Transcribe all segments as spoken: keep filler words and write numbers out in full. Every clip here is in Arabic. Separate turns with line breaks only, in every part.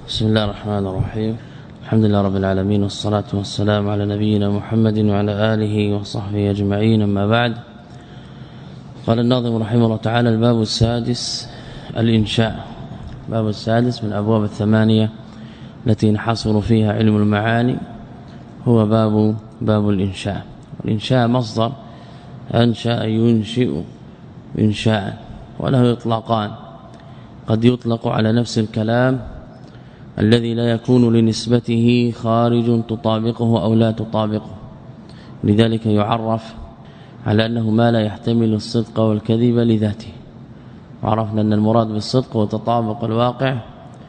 بسم الله الرحمن الرحيم. الحمد لله رب العالمين، والصلاة والسلام على نبينا محمد وعلى آله وصحبه أجمعين، أما بعد. قال الناظم رحمه الله تعالى: الباب السادس الإنشاء. باب السادس من أبواب الثمانية التي ينحصر فيها علم المعاني هو باب باب الإنشاء. والإنشاء مصدر أنشأ ينشئ إنشاء، وله إطلاقان: قد يطلق على نفس الكلام الذي لا يكون لنسبته خارج تطابقه أو لا تطابقه، لذلك يعرف على أنه ما لا يحتمل الصدق والكذب لذاته. وعرفنا أن المراد بالصدق هو تطابق الواقع،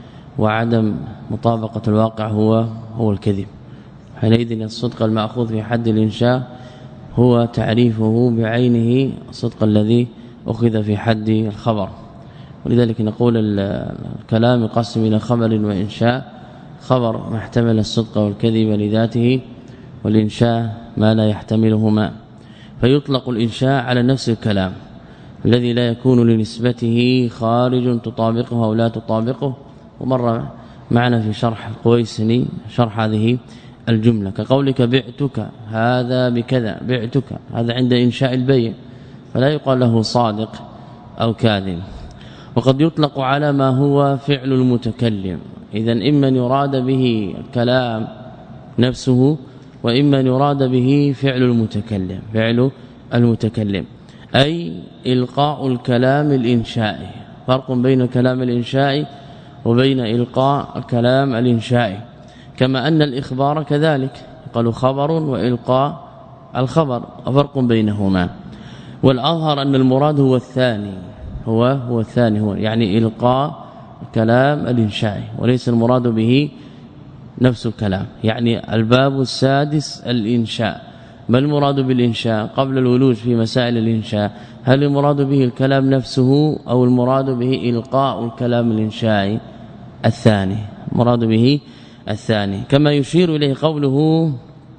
وعدم مطابقة الواقع هو هو الكذب. حينئذ الصدق المأخوذ في حد الإنشاء هو تعريفه بعينه الصدق الذي أخذ في حد الخبر. ولذلك نقول الكلام يقسم إلى خبر وإنشاء: خبر ما احتمل الصدق والكذب لذاته، والإنشاء ما لا يحتملهما. فيطلق الإنشاء على نفس الكلام الذي لا يكون لنسبته خارج تطابقه أو لا تطابقه. ومر معنا في شرح القويسني شرح هذه الجملة، كقولك بعتك هذا بكذا، بعتك هذا عند إنشاء البيع، فلا يقال له صادق أو كاذب. وقد يطلق على ما هو فعل المتكلم، إذن إما يراد به الكلام نفسه، وإما يراد به فعل المتكلم فعل المتكلم أي إلقاء الكلام الإنشائي. فرق بين الكلام الإنشائي وبين إلقاء الكلام الإنشائي، كما أن الإخبار كذلك، قالوا خبر وإلقاء الخبر، فرق بينهما. والأظهر أن المراد هو الثاني هو هو الثاني هو يعني إلقاء كلام الإنشائي، وليس المراد به نفس الكلام. يعني الباب السادس الإنشاء. ما المراد بالإنشاء قبل الولوج في مسائل الإنشاء؟ هل المراد به الكلام نفسه أو المراد به إلقاء الكلام الإنشائي؟ الثاني، مراد به الثاني، كما يشير إليه قوله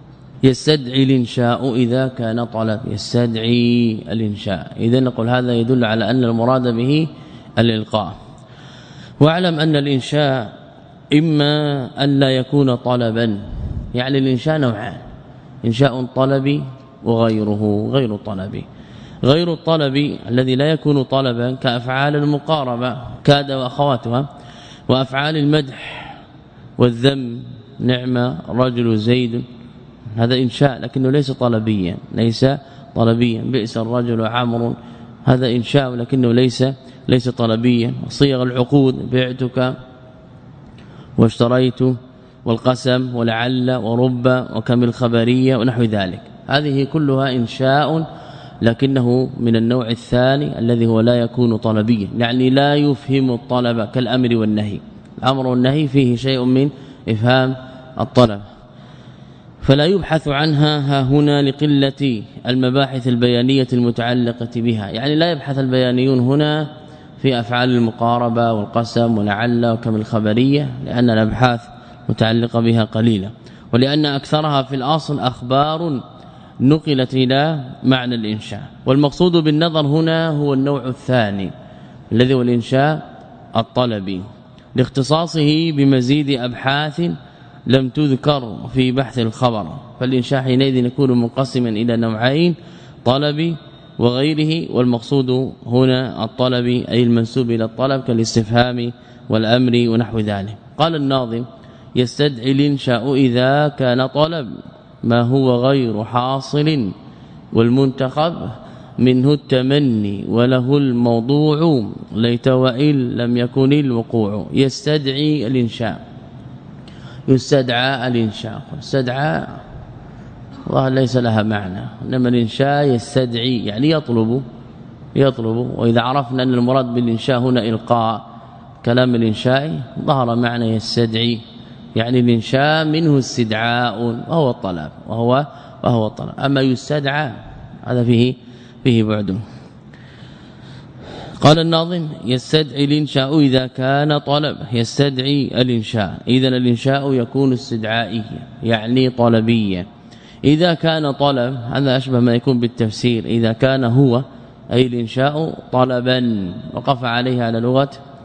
يستدعي الإنشاء إذا كان طلب. يستدعي الإنشاء، إذن نقول هذا يدل على أن المراد به الإلقاء. واعلم أن الإنشاء إما أن لا يكون طلبا، يعني الإنشاء نوعان: إنشاء طلبي وغيره غير طلبي. غير الطلبي الذي لا يكون طلبا كأفعال المقاربة كاد وأخواتها، وأفعال المدح والذم، نعم رجل زيد، هذا إنشاء لكنه ليس طلبيا ليس طلبيا. بئس الرجل عمرو، هذا إنشاء لكنه ليس ليس طلبيا. صيغ العقود: بعتك واشتريت والقسم ولعل ورب وكم الخبرية ونحو ذلك، هذه كلها إنشاء لكنه من النوع الثاني الذي هو لا يكون طلبيا، يعني لا يفهم الطلب كالأمر والنهي. الأمر والنهي فيه شيء من إفهام الطلب، فلا يبحث عنها ها هنا لقلة المباحث البيانية المتعلقة بها. يعني لا يبحث البيانيون هنا في أفعال المقاربة والقسم ولعل وكم الخبرية، لأن الأبحاث متعلقة بها قليلة، ولأن أكثرها في الأصل أخبار نقلت إلى معنى الإنشاء. والمقصود بالنظر هنا هو النوع الثاني الذي هو الإنشاء الطلبي، لاختصاصه بمزيد أبحاث لم تذكر في بحث الخبر. فالإنشاء حينئذ يكون منقسما إلى نوعين: طلبي وغيره. والمقصود هنا الطلبي أي المنسوب إلى الطلب كالاستفهام والأمر ونحو ذلك. قال الناظم: يستدعي الإنشاء إذا كان طلب ما هو غير حاصل، والمنتخب منه التمني وله الموضوع، ليت وإن لم يكن الوقوع. يستدعي الإنشاء، يستدعى الإنشاء. استدعى والله ليس لها معنى، انما الإنشاء يستدعي يعني يطلب يطلب. وإذا عرفنا أن المراد بالإنشاء هنا إلقاء كلام الإنشاء ظهر معنى يستدعي، يعني الإنشاء منه استدعاء وهو الطلب وهو وهو الطلب. أما يستدعى هذا فيه فيه بعد. قال الناظم: يستدعي الإنشاء إذا كان طلب. يستدعي الإنشاء، إذن الإنشاء يكون استدعائيا يعني طلبيا. إذا كان طلب هذا أشبه ما يكون بالتفسير: إذا كان هو أي الإنشاء طلبا، وقف عليها على لغة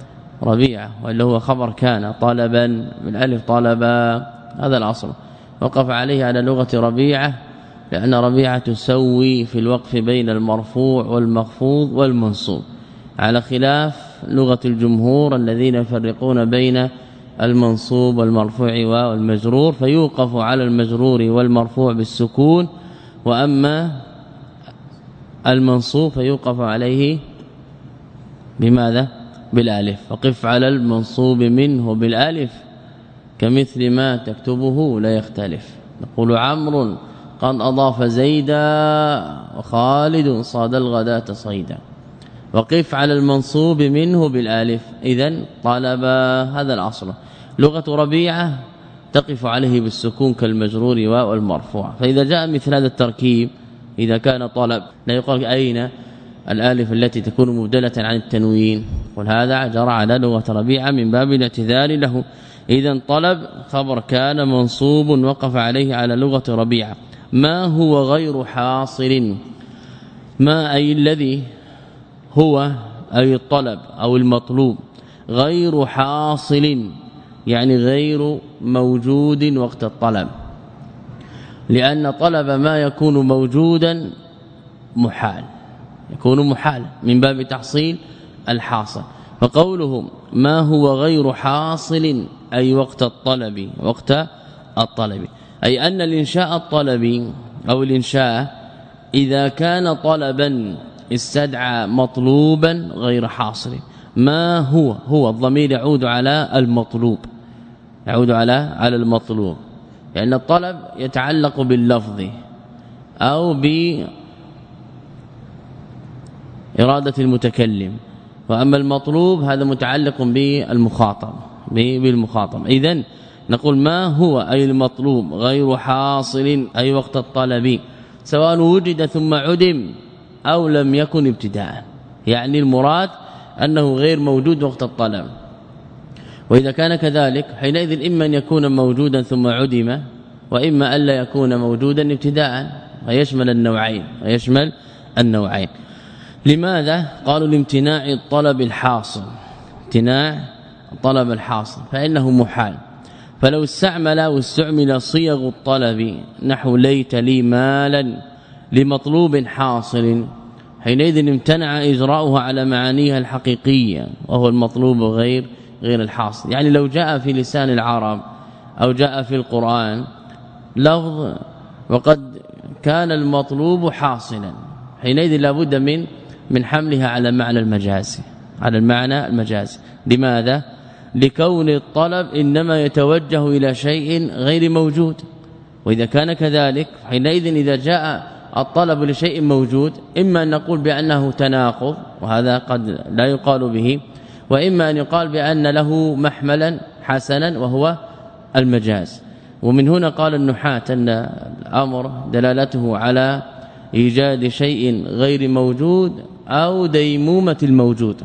ربيعة واللي هو خبر كان طلبا من ألف طلبا هذا الأصل وقف عليه على لغة ربيعة لأن ربيعة تسوي في الوقف بين المرفوع والمخفوض والمنصوب على خلاف لغة الجمهور الذين يفرقون بين المنصوب والمرفوع والمجرور فيوقف على المجرور والمرفوع بالسكون وأما المنصوب فيوقف عليه بماذا بالالف فقف على المنصوب منه بالالف كمثل ما تكتبه لا يختلف نقول عمرو قد أضاف زيدا وخالد صاد الغداة صيدا وقف على المنصوب منه بالالف اذا طلب هذا الاصل لغة ربيعة تقف عليه بالسكون كالمجرور والمرفوع فإذا جاء مثل هذا التركيب إذا كان طلب لا يقال أين الالف التي تكون مبدلة عن التنوين وهذا جرى على لغة ربيعة من باب الاعتذار له اذا طلب خبر كان منصوب وقف عليه على لغة ربيعة ما هو غير حاصل ما أي الذي هو أي الطلب أو المطلوب غير حاصل يعني غير موجود وقت الطلب لأن طلب ما يكون موجودا محال يكون محال من باب تحصيل الحاصل فقولهم ما هو غير حاصل أي وقت الطلب وقت الطلب أي أن الإنشاء الطلبي أو الإنشاء إذا كان طلبا استدعى مطلوبا غير حاصل ما هو هو الضمير يعود على المطلوب يعود على على المطلوب لأن يعني الطلب يتعلق باللفظ أو بإرادة المتكلم وأما المطلوب هذا متعلق بالمخاطب بالمخاطب إذن نقول ما هو أي المطلوب غير حاصل أي وقت الطلب سواء وجد ثم عدم أو لم يكن ابتداء يعني المراد أنه غير موجود وقت الطلب وإذا كان كذلك حينئذ إما أن يكون موجودا ثم عدم وإما ألا يكون موجودا ابتداء ويشمل النوعين ويشمل النوعين لماذا قالوا لامتناع الطلب الحاصل امتناع الطلب الحاصل فإنه محال فلو استعمل او استعمل صيغ الطلب نحو ليت لي مالا لمطلوب حاصل حينئذ امتنع اجراؤها على معانيها الحقيقيه وهو المطلوب غير غير الحاصل يعني لو جاء في لسان العرب أو جاء في القرآن لفظ وقد كان المطلوب حاصلا حينئذ لابد من من حملها على معنى المجازي على المعنى المجازي لماذا لكون الطلب إنما يتوجه إلى شيء غير موجود وإذا كان كذلك حينئذ إذا جاء الطلب لشيء موجود إما أن نقول بأنه تناقض وهذا قد لا يقال به وإما أن يقال بأن له محملا حسنا وهو المجاز ومن هنا قال النحاة أن الأمر دلالته على إيجاد شيء غير موجود أو ديمومة الموجود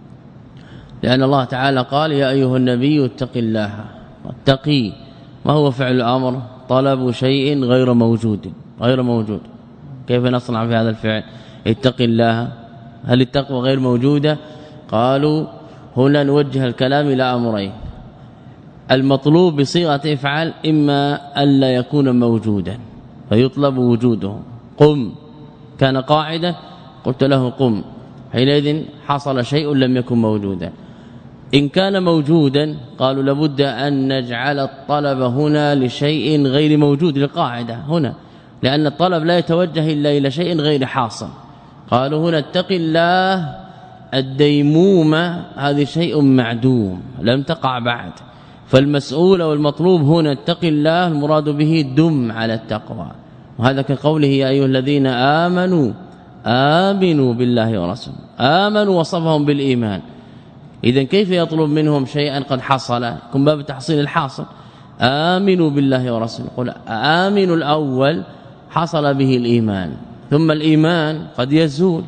لأن الله تعالى قال يا أيها النبي اتق الله اتقي ما هو فعل الأمر طلب شيء غير موجود غير موجود كيف نصنع في هذا الفعل اتق الله هل التقوى غير موجودة قالوا هنا نوجه الكلام إلى أمرين المطلوب بصيغة افعل إما ألا يكون موجودا فيطلب وجوده قم كان قاعدا قلت له قم حينئذ حصل شيء لم يكن موجودا إن كان موجودا قالوا لابد أن نجعل الطلب هنا لشيء غير موجود للقاعدة هنا لأن الطلب لا يتوجه إلا إلى شيء غير حاصل قالوا هنا اتق الله الديمومة هذه شيء معدوم لم تقع بعد فالمسؤول والمطلوب هنا اتق الله المراد به دم على التقوى وهذا كقوله يا أيها الذين آمنوا آمنوا بالله ورسوله آمنوا وصفهم بالإيمان إذن كيف يطلب منهم شيئا قد حصل يكون باب تحصيل الحاصل آمنوا بالله ورسوله قل آمنوا الأول حصل به الإيمان ثم الإيمان قد يزول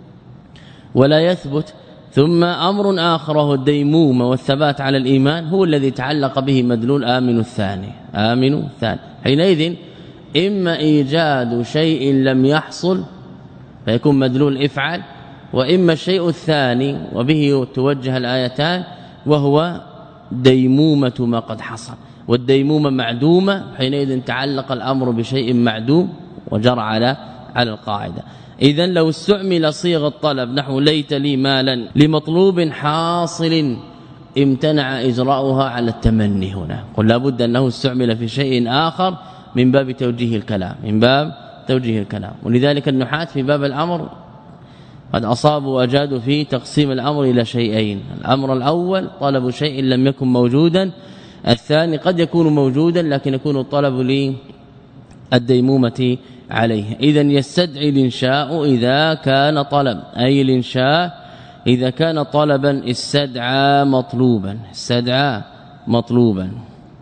ولا يثبت ثم أمر آخر وهو الديمومة والثبات على الإيمان هو الذي تعلق به مدلول آمن الثاني آمن الثاني حينئذ إما إيجاد شيء لم يحصل فيكون مدلول افعل وإما الشيء الثاني وبه توجه الآيتان وهو ديمومة ما قد حصل، والديمومة معدومة، حينئذ تعلق الأمر بشيء معدوم وجرى على على القاعدة. إذا لو استعمل صيغ الطلب نحو ليت لي مالا لمطلوب حاصل امتنع إجراؤها على التمني هنا، قل لابد أنه استعمل في شيء آخر من باب توجيه الكلام، من باب توجيه الكلام. ولذلك النحاة في باب الأمر قد أصابوا وأجادوا في تقسيم الأمر إلى شيئين: الأمر الأول طلب شيء لم يكن موجودا، الثاني قد يكون موجودا لكن يكون الطلب للديمومة عليه. إذا يستدعي الإنشاء إذا كان طلب، أي الإنشاء إذا كان طلبا استدعى مطلوبا، استدعى مطلوبا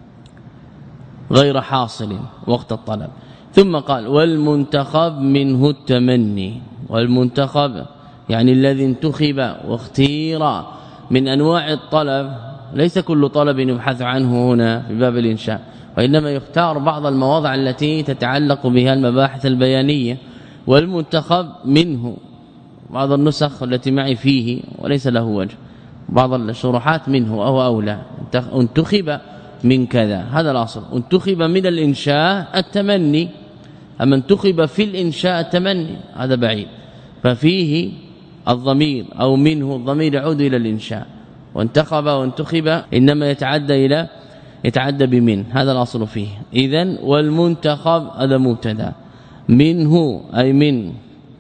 غير حاصل وقت الطلب. ثم قال والمنتخب منه التمني، والمنتخب يعني الذي انتخب واختير من أنواع الطلب، ليس كل طلب يبحث عنه هنا في باب الإنشاء، وإنما يختار بعض المواضع التي تتعلق بها المباحث البيانية. والمنتخب منه، بعض النسخ التي معي فيه وليس له وجه، بعض الشروحات منه أو أولى، انتخب من كذا، هذا الأصل. انتخب من الإنشاء التمني، أما انتخب في الإنشاء التمني هذا بعيد، ففيه الضمير أو منه الضمير يعود إلى الإنشاء، وانتخب وانتخب إنما يتعدى إلى يتعدى بمن، هذا الأصل فيه. إذن والمنتخب هذا مبتدا، منه أي من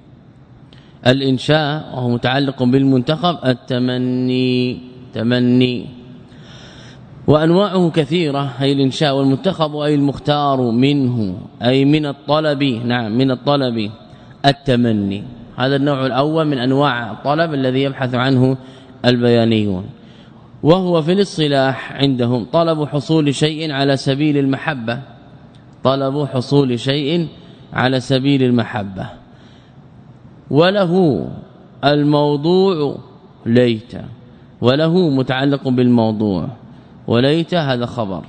الإنشاء وهو متعلق بالمنتخب التمني، تمني. وأنواعه كثيرة، أي الإنشاء والمنتخب أي المختار منه أي من الطلب، نعم من الطلب التمني، هذا النوع الأول من أنواع الطلب الذي يبحث عنه البيانيون. وهو في الاصطلاح عندهم طلب حصول شيء على سبيل المحبة، طلب حصول شيء على سبيل المحبة. وله الموضوع ليت، وله متعلق بالموضوع، وليت هذا خبر.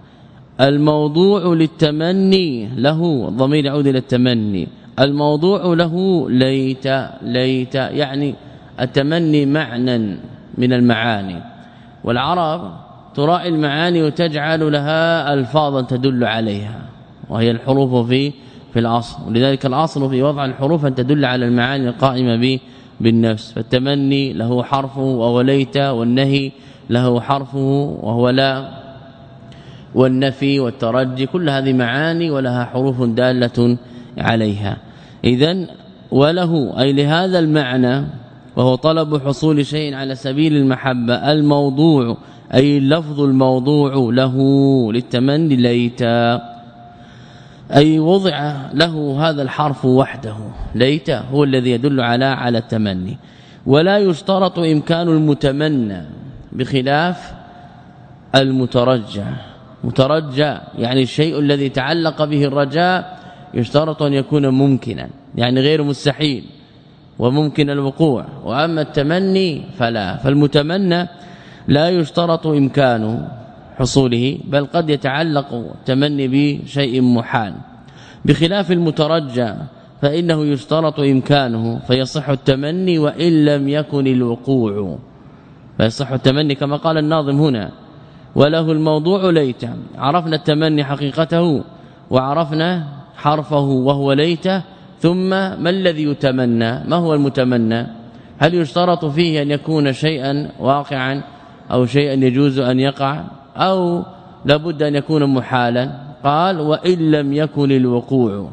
الموضوع للتمني له ضمير يعود الى التمني، الموضوع له ليت، ليت يعني التمني معنى من المعاني، والعرب تراعي المعاني وتجعل لها الفاظا تدل عليها، وهي الحروف في في الاصل، ولذلك الاصل في وضع الحروف ان تدل على المعاني القائمه به بالنفس. فالتمني له حرفه وهو ليت، والنهي له حرفه وهو لا، والنفي والترجي، كل هذه معاني ولها حروف دالة عليها. إذن وله أي لهذا المعنى، وهو طلب حصول شيء على سبيل المحبة. الموضوع أي اللفظ الموضوع له للتمني ليت، أي وضع له هذا الحرف وحده، ليت هو الذي يدل على على التمني. ولا يشترط إمكان المتمنى بخلاف المترجى. مترجى يعني الشيء الذي تعلق به الرجاء يشترط أن يكون ممكنا، يعني غير مستحيل وممكن الوقوع. وأما التمني فلا، فالمتمنى لا يشترط إمكان حصوله، بل قد يتعلق التمني بشيء محال، بخلاف المترجى فإنه يشترط إمكانه فيصح التمني وإن لم يكن الوقوع، فيصح التمني كما قال الناظم هنا وله الموضوع ليت. عرفنا التمني حقيقته وعرفنا حرفه وهو ليت، ثم ما الذي يتمنى؟ ما هو المتمنى؟ هل يشترط فيه أن يكون شيئا واقعا أو شيئا يجوز أن يقع، أو لابد أن يكون محالا؟ قال وإن لم يكن الوقوع،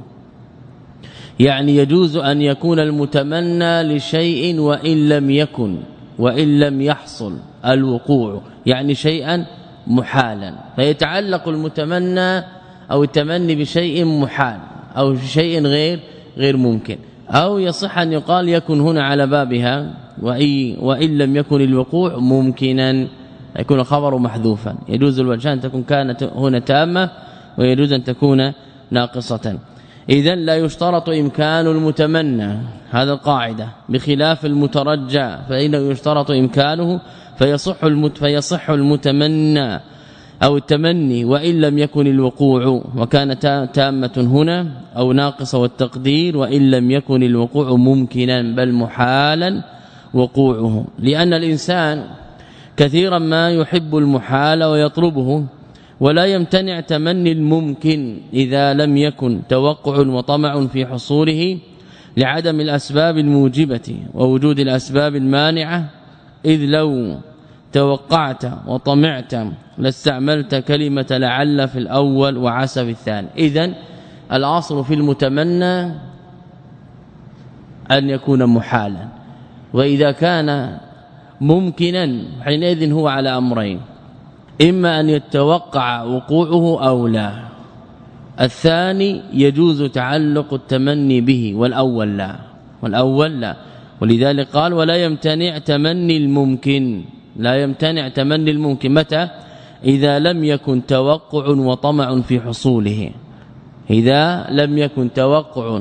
يعني يجوز أن يكون المتمنى لشيء وإن لم يكن وإن لم يحصل الوقوع، يعني شيئا محالا، فيتعلق المتمنى أو التمني بشيء محال أو شيء غير غير ممكن. أو يصح أن يقال يكن هنا على بابها وإن لم يكن الوقوع ممكنا، يكون الخبر محذوفا، يجوز الوجهان تكون كانت هنا تامة ويجوز أن تكون ناقصة. إذن لا يشترط إمكان المتمنى، هذا القاعدة، بخلاف المترجى فإنه يشترط إمكانه فيصح المت فيصح المتمنى أو التمني وإن لم يكن الوقوع، وكان تامة هنا أو ناقصة، والتقدير وإن لم يكن الوقوع ممكنا بل محالا وقوعه. لأن الإنسان كثيرا ما يحب المحال ويطلبه ولا يمتنع تمني الممكن إذا لم يكن توقع وطمع في حصوله لعدم الأسباب الموجبة ووجود الأسباب المانعة إذ لو توقعت وطمعت لاستعملت كلمة لعل في الأول وعسى في الثاني. إذن الأصل في المتمنى أن يكون محالا، وإذا كان ممكنا حينئذ هو على أمرين: إما أن يتوقع وقوعه أو لا. الثاني يجوز تعلق التمني به، والأول لا والأول لا ولذلك قال ولا يمتنع تمني الممكن. لا يمتنع تمني الممكن متى؟ إذا لم يكن توقع وطمع في حصوله. إذا لم يكن توقع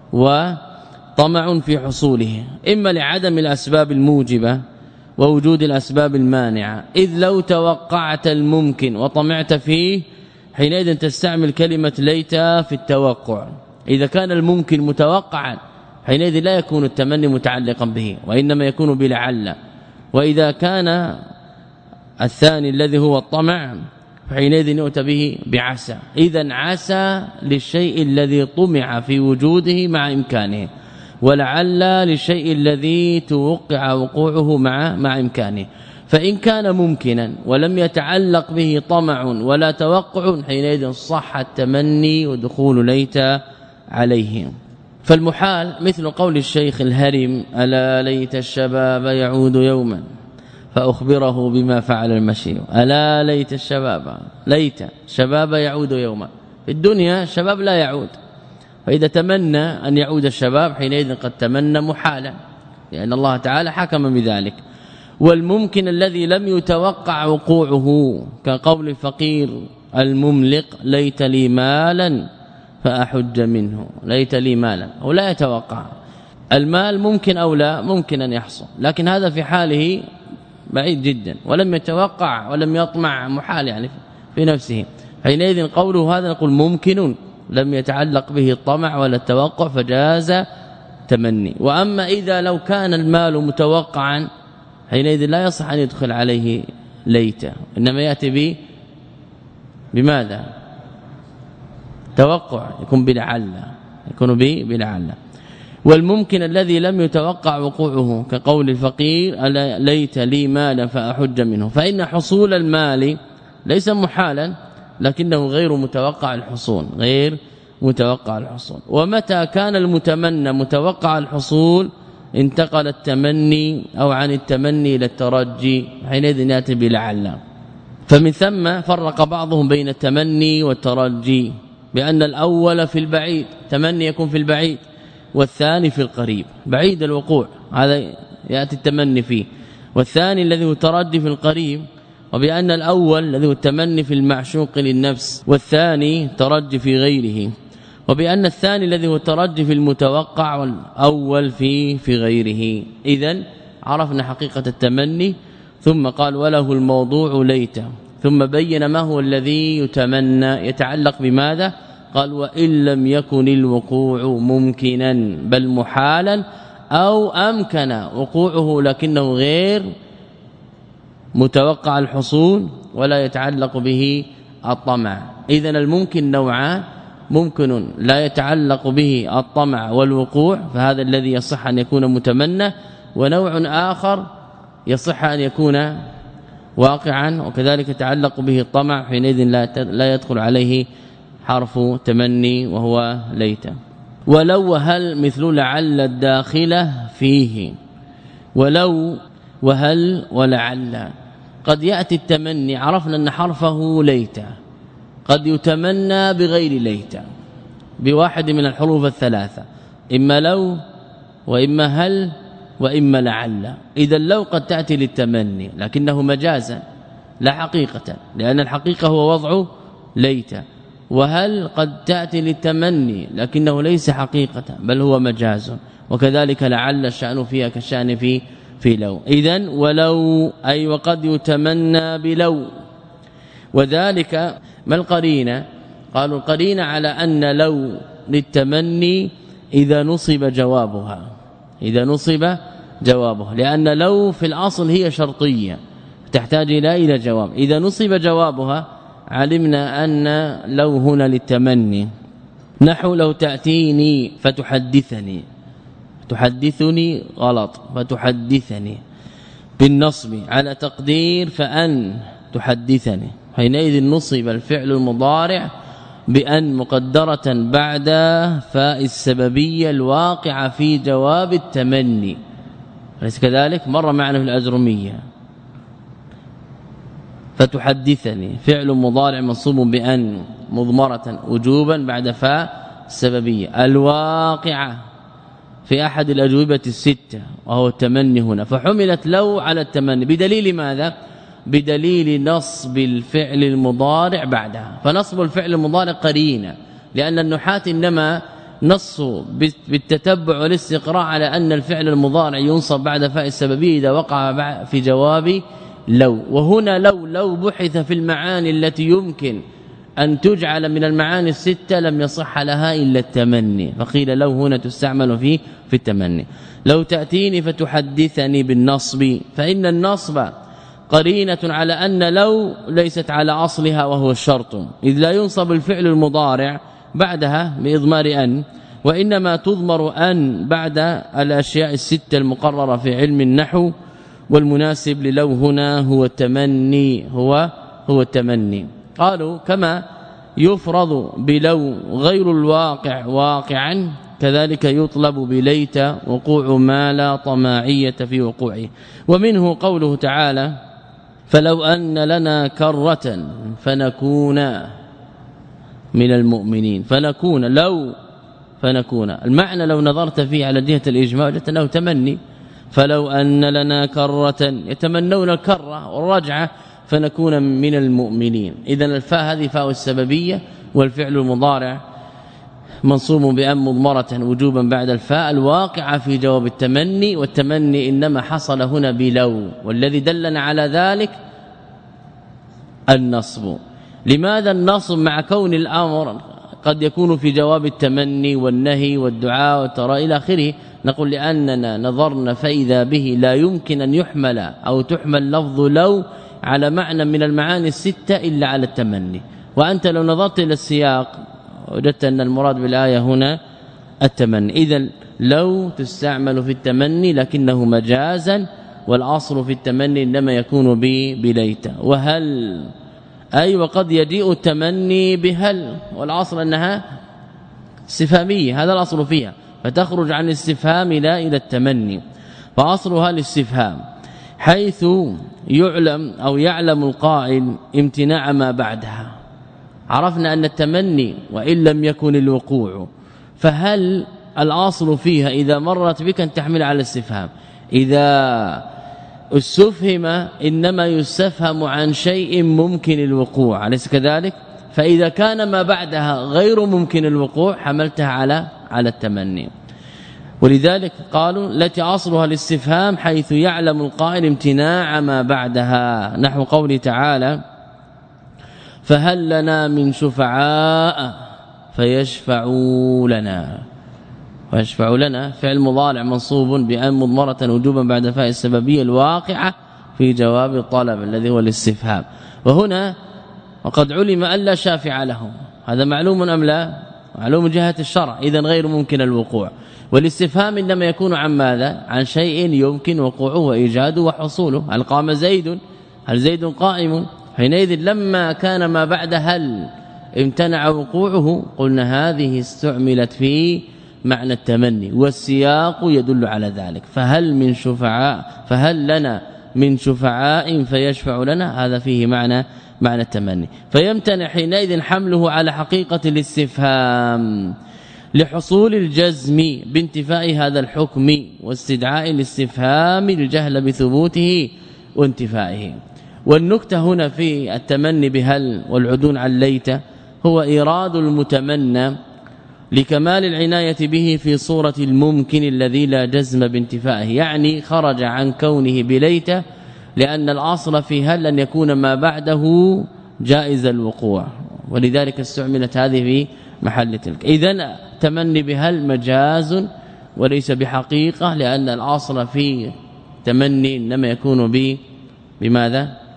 وطمع في حصوله، إما لعدم الأسباب الموجبة ووجود الأسباب المانعة. إذ لو توقعت الممكن وطمعت فيه حينئذ تستعمل كلمة ليت في التوقع. إذا كان الممكن متوقعا حينئذ لا يكون التمني متعلقا به، وإنما يكون بلعل. وإذا كان الثاني الذي هو الطمع فحينئذ يؤتى به بعسى. إذن عسى للشيء الذي طمع في وجوده مع إمكانه، ولعل للشيء الذي توقع وقوعه مع مع إمكانه. فإن كان ممكنا ولم يتعلق به طمع ولا توقع حينئذ صح التمني ودخول ليت عليه. فالمحال مثل قول الشيخ الهرم: ألا ليت الشباب يعود يوما فأخبره بما فعل المشي. ألا ليت الشباب، ليت شباب يعود يوما. في الدنيا الشباب لا يعود، فإذا تمنى أن يعود الشباب حينئذ قد تمنى محالا، لأن الله تعالى حكم بذلك. والممكن الذي لم يتوقع وقوعه كقول الفقير المملق: ليت لي مالا فأحج منه. ليت لي مالا، أو لا يتوقع المال ممكن أو لا، ممكن أن يحصل، لكن هذا في حاله بعيد جدا، ولم يتوقع ولم يطمع، محال يعني في نفسه. حينئذ قوله هذا نقول ممكن لم يتعلق به الطمع ولا التوقع فجاز تمني. وأما إذا لو كان المال متوقعا حينئذ لا يصح أن يدخل عليه ليت، إنما يأتي به بماذا؟ توقع، يكون بلعل، يكون به بلعل. والممكن الذي لم يتوقع وقوعه كقول الفقير: ألا ليت لي مالا فأحج منه. فإن حصول المال ليس محالا، لكنه غير متوقع الحصول، غير متوقع الحصول. ومتى كان المتمنى متوقع الحصول انتقل التمني أو عن التمني إلى الترجي، حينئذ ياتي بلعل. فمن ثم فرق بعضهم بين التمني والترجي بأن الأول في البعيد، تمني يكون في البعيد، والثاني في القريب، بعيد الوقوع هذا ياتي التمني فيه، والثاني الذي هو الترجي في القريب. وبأن الأول الذي هو التمني في المعشوق للنفس، والثاني ترجي في غيره. وبأن الثاني الذي هو الترجي في المتوقع، والأول في في غيره. إذن عرفنا حقيقة التمني. ثم قال: وله الموضوع ليت. ثم بين ما هو الذي يتمنى، يتعلق بماذا؟ قال: وإن لم يكن الوقوع ممكنا بل محالا، أو أمكن وقوعه لكنه غير متوقع الحصول ولا يتعلق به الطمع. إذن الممكن نوعان: ممكن لا يتعلق به الطمع والوقوع فهذا الذي يصح أن يكون متمنى، ونوع آخر يصح أن يكون واقعا وكذلك يتعلق به الطمع، حينئذ لا لا يدخل عليه حرف تمني وهو ليت. ولو وهل مثل لعل الداخله فيه. ولو وهل ولعل قد يأتي التمني، عرفنا أن حرفه ليت، قد يتمنى بغير ليت بواحد من الحروف الثلاثة، إما لو وإما هل وإما لعل. إذا لو قد تأتي للتمني لكنه مجازا لا حقيقة، لأن الحقيقة هو وضع ليت. وهل قد تأتي للتمني لكنه ليس حقيقة بل هو مجاز، وكذلك لعل الشأن فيها كالشأن في في لو. إذن ولو أي وقد يتمنى بلو. وذلك ما القرينة؟ قالوا القرينة على أن لو للتمني إذا نصب جوابها، إذا نصب جوابها، لأن لو في الأصل هي شرطية تحتاج إلى إلى جواب. إذا نصب جوابها علمنا أن لو هنا للتمني، نحو لو تأتيني فتحدثني، تحدثني غلط، فتحدثني بالنصب على تقدير فأن تحدثني، حينئذ نصب الفعل المضارع بأن مقدرة بعد فاء السببية الواقعة في جواب التمني. أليس كذلك؟ مر معنا في الأجرمية. فتحدثني فعل مضارع منصوب بأن مضمرة وجوبا بعد فاء السببية الواقعة في أحد الأجوبة الستة وهو التمني هنا، فحملت لو على التمني بدليل ماذا؟ بدليل نصب الفعل المضارع بعدها. فنصب الفعل المضارع قرينه، لأن النحاة إنما نصوا بالتتبع والاستقراء على أن الفعل المضارع ينصب بعد فاء السببية إذا وقع في جواب لو. وهنا لو لو بحث في المعاني التي يمكن أن تجعل من المعاني الستة لم يصح لها إلا التمني، فقيل لو هنا تستعمل في في التمني. لو تأتيني فتحدثني بالنصب، فإن النصب قرينة على أن لو ليست على أصلها وهو الشرط، إذ لا ينصب الفعل المضارع بعدها بإضمار أن، وإنما تضمر أن بعد الأشياء الستة المقررة في علم النحو. والمناسب للو هنا هو التمني، هو هو التمني. قالوا كما يفرض بلو غير الواقع واقعا، كذلك يطلب بليت وقوع ما لا طماعية في وقوعه. ومنه قوله تعالى فلو أن لنا كرة فنكون من المؤمنين. فنكون لو فنكون المعنى لو نظرت فيه على جهة الإجماع وجدت أنه تمني. فلو أن لنا كرة يتمنون الكرة والرجعة فنكون من المؤمنين. إذن الفاء هذه فاء السببية، والفعل المضارع منصوب بأن مضمرة وجوبا بعد الفاء الواقعة في جواب التمني. والتمني إنما حصل هنا بلو، والذي دلنا على ذلك النصب. لماذا النصب مع كون الأمر قد يكون في جواب التمني والنهي والدعاء والتراء إلى آخره؟ نقول لأننا نظرنا فإذا به لا يمكن أن يحمل أو تحمل لفظ لو على معنى من المعاني الستة إلا على التمني. وأنت لو نظرت إلى السياق وجدت أن المراد بالآية هنا التمني. إذن لو تستعمل في التمني لكنه مجازا، والأصل في التمني إنما يكون بليت. وهل أي وقد يجيء التمني بهل، والأصل أنها استفهامية، هذا الأصل فيها، فتخرج عن الاستفهام لا إلى التمني، فأصلها الاستفهام، حيث يعلم أو يعلم القائل امتناع ما بعدها. عرفنا أن التمني وإن لم يكن الوقوع، فهل الأصل فيها إذا مرت بك أن تحمل على الاستفهام. إذا استفهم إنما يستفهم عن شيء ممكن الوقوع، أليس كذلك؟ فإذا كان ما بعدها غير ممكن الوقوع حملتها على على التمني. ولذلك قالوا التي أصلها الاستفهام حيث يعلم القائل امتناع ما بعدها، نحو قوله تعالى فهل لنا من شفعاء فيشفعوا لنا. ويشفع لنا فعل مضارع منصوب بأن مضمرة وجوبا بعد فاء السببية الواقعة في جواب الطلب الذي هو الاستفهام. وهنا وقد علم أن لا شافع لهم، هذا معلوم أم لا؟ معلوم جهة الشرع، إذن غير ممكن الوقوع. والاستفهام إنما يكون عن ماذا؟ عن شيء يمكن وقوعه وإيجاده وحصوله. هل قام زيد؟ هل زيد قائم؟ حينئذ لما كان ما بعد هل امتنع وقوعه قلنا هذه استعملت في معنى التمني، والسياق يدل على ذلك. فهل من شفعاء فهل لنا من شفعاء فيشفع لنا، هذا فيه معنى معنى التمني. فيمتنع حينئذ حمله على حقيقة الاستفهام لحصول الجزم بانتفاء هذا الحكم واستدعاء الاستفهام الجهل بثبوته وانتفائه. والنكتة هنا في التمني بهل والعدون عن ليت هو إيراد المتمنى لكمال العناية به في صورة الممكن الذي لا جزم بانتفائه، يعني خرج عن كونه بليت، لأن الأصل في هل أن يكون ما بعده جائز الوقوع، ولذلك استعملت هذه في محل تلك. إذن تمني بهل مجاز وليس بحقيقة، لأن الأصل في تمني إنما يكون ب بماذا؟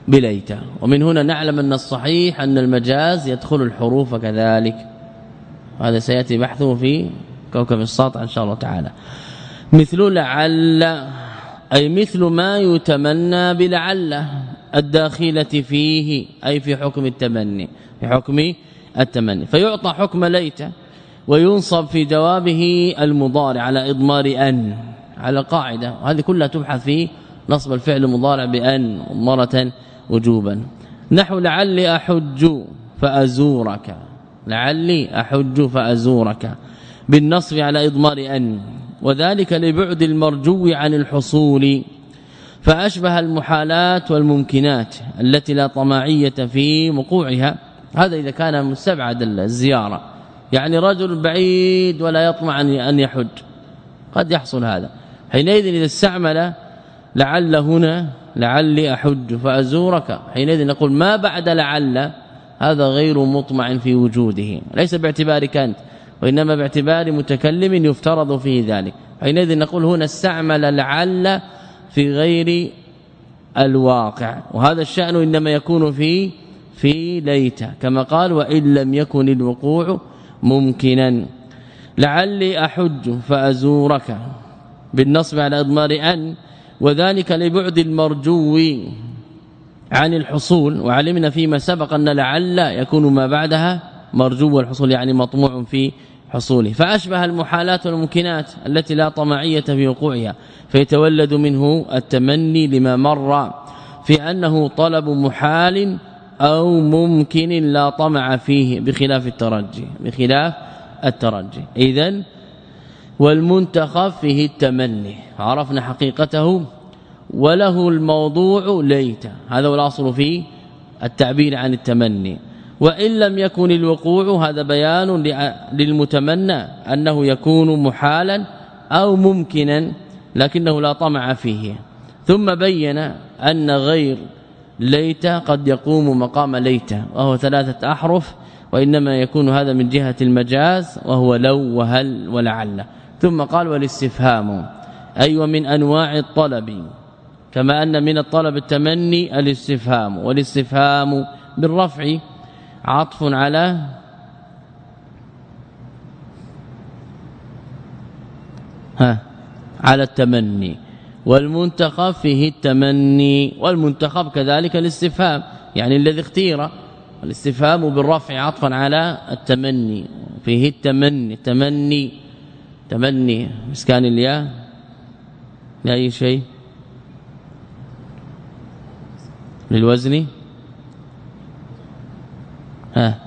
بليت. ومن هنا نعلم أن الصحيح أن المجاز يدخل الحروف كذلك، هذا سيأتي بحثه في كوكب الساطع إن شاء الله تعالى. مثل لعل أي مثل ما يتمنى بلعل الداخلة فيه، أي في حكم التمني، في حكم التمني، فيعطى حكم ليت وينصب في جوابه المضارع على إضمار أن، على قاعدة، وهذه كلها تبحث في نصب الفعل المضارع بأن مرة وجوبا. نحو لعلي أحج فأزورك، لعلي أحج فأزورك بالنصب على إضمار أن، وذلك لبعد المرجو عن الحصول، فأشبه المحالات والممكنات التي لا طماعية في وقوعها. هذا إذا كان مستبعد الزيارة، يعني رجل بعيد ولا يطمع أن يحج، قد يحصل هذا. حينئذ إذا استعمل لعل هنا لعلي أحج فأزورك، حينئذ نقول ما بعد لعل هذا غير مطمع في وجوده، ليس باعتبارك أنت، وإنما باعتبار متكلم يفترض فيه ذلك. حينئذ نقول هنا استعمل لعل في غير الواقع، وهذا الشأن إنما يكون في في ليت، كما قال وإن لم يكن الوقوع ممكنا. لعلي أحج فأزورك بالنصب على إضمار أن، وذلك لبعد المرجو عن الحصول، وعلمنا فيما سبق أن لعل يكون ما بعدها مرجو الحصول، يعني مطموع في حصوله. فأشبه المحالات والممكنات التي لا طماعية في وقوعها، فيتولد منه التمني لما مر في أنه طلب محال أو ممكن لا طمع فيه، بخلاف الترجي بخلاف الترجي. إذن والمنتخب فيه التمني، عرفنا حقيقته، وله الموضوع ليت، هذا هو الأصل في التعبير عن التمني. وإن لم يكن الوقوع، هذا بيان للمتمنى أنه يكون محالا أو ممكنا لكنه لا طمع فيه. ثم بين أن غير ليت قد يقوم مقام ليت، وهو ثلاثة أحرف، وإنما يكون هذا من جهة المجاز، وهو لو وهل ولعل. ثم قال والاستفهام أي ومن أنواع الطلب، كما أن من الطلب التمني الاستفهام، والاستفهام بالرفع عطف على ها على التمني، والمنتخب فيه التمني، والمنتخب كذلك الاستفهام، يعني الذي اختير. الاستفهام بالرفع عطفا على التمني، فيه التمني، تمني تمني مسكان الياء لأي شيء للوزن، ها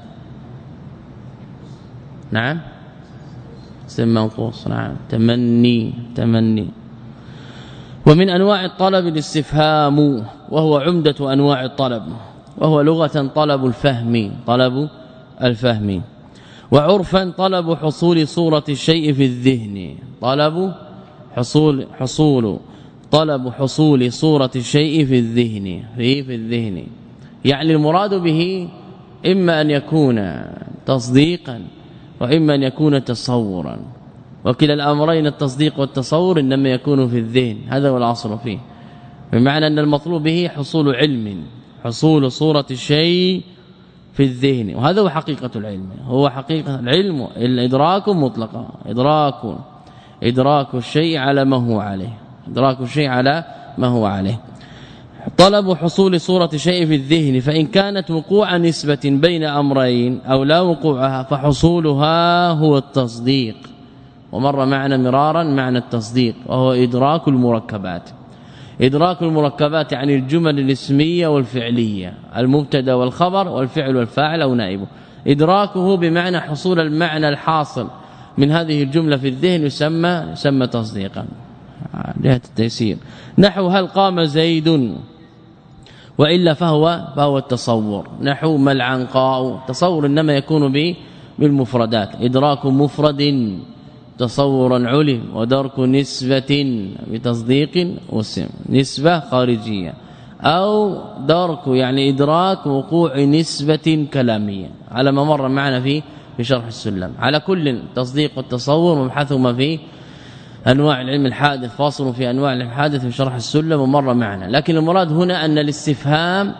نعم اسم منقوص، نعم تمني تمني. ومن انواع الطلب الاستفهام، وهو عمدة انواع الطلب، وهو لغة طلب الفهم، طلب الفهم، وعرفا طلب حصول صورة الشيء في الذهن، طلب حصول حصول طلب حصول صورة الشيء في الذهن، في في الذهن، يعني المراد به إما أن يكون تصديقا وإما أن يكون تصورا، وكلا الأمرين التصديق والتصور إنما يكون في الذهن، هذا هو العصر فيه، بمعنى أن المطلوب به حصول علم، حصول صورة الشيء في الذهن، وهذا هو حقيقة العلم. هو حقيقة العلم الإدراك مطلقا، إدراك إدراك الشيء على ما هو عليه، إدراك الشيء على ما هو عليه. طلب حصول صورة شيء في الذهن، فإن كانت وقوع نسبة بين أمرين أو لا وقوعها فحصولها هو التصديق، ومر معنا مرارا معنى التصديق، وهو إدراك المركبات. إدراك المركبات يعني الجمل الاسمية والفعلية، المبتدا والخبر والفعل والفاعل أو نائبه، إدراكه بمعنى حصول المعنى الحاصل من هذه الجملة في الذهن يسمى يسمى تصديقا، جهة التيسير. نحو هل قام زيد، وإلا فهو فهو التصور. نحو ما العنقاء، تصور إنما يكون به بالمفردات، إدراك مفرد تصورا علم، ودرك نسبة بتصديق وسم، نسبة خارجية، أو درك يعني إدراك وقوع نسبة كلامية، على ما مر معنا في في شرح السلم. على كل تصديق والتصور مبحثهما في انواع العلم الحادث، فاصل في انواع العلم الحادث في شرح السلم ومر معنا. لكن المراد هنا أن الاستفهام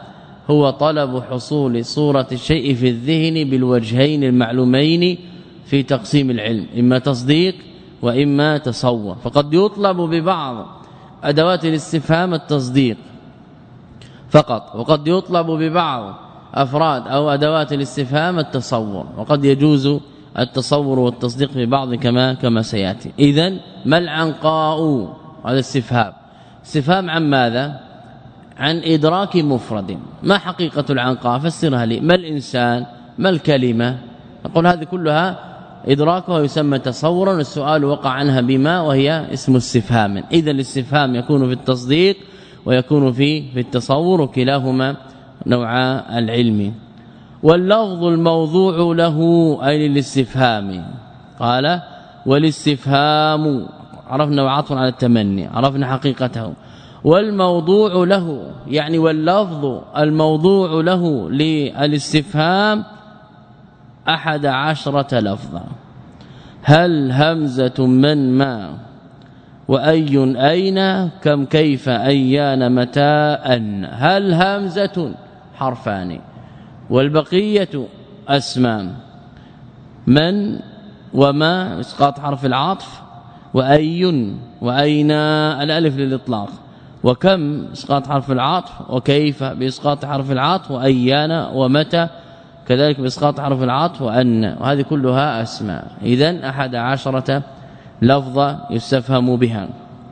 هو طلب حصول صورة الشيء في الذهن بالوجهين المعلومين في تقسيم العلم، إما تصديق وإما تصور. فقد يطلب ببعض أدوات الاستفهام التصديق فقط، وقد يطلب ببعض أفراد أو أدوات الاستفهام التصور، وقد يجوز التصور والتصديق في بعض كما كما سياتي. إذن ما العنقاء؟ هذا استفهام. استفهام عن ماذا؟ عن إدراك مفرد. ما حقيقة العنقاء؟ فسرها لي. ما الإنسان؟ ما الكلمة؟ نقول هذه كلها إدراكها يسمى تصورا، السؤال وقع عنها بما وهي اسم استفهام. إذا الاستفهام يكون في التصديق ويكون في في التصور، وكلاهما نوعا العلم. واللفظ الموضوع له أي للاستفهام. قال والاستفهام عرفنا وعطف على التمني، عرفنا حقيقته. والموضوع له يعني واللفظ الموضوع له للاستفهام أحد عشرة لفظا. هل همزة من ما وأي أين كم كيف أيان متى أن. هل همزة حرفان والبقية أسماء. من وما اسقاط حرف العطف، وأي وأين الألف للإطلاق، وكم اسقاط حرف العطف، وكيف باسقاط حرف العطف، وأيان ومتى كذلك باسقاط حرف العطف، وأن، وهذه كلها أسماء. إذن أحد عشرة لفظة يستفهم بها.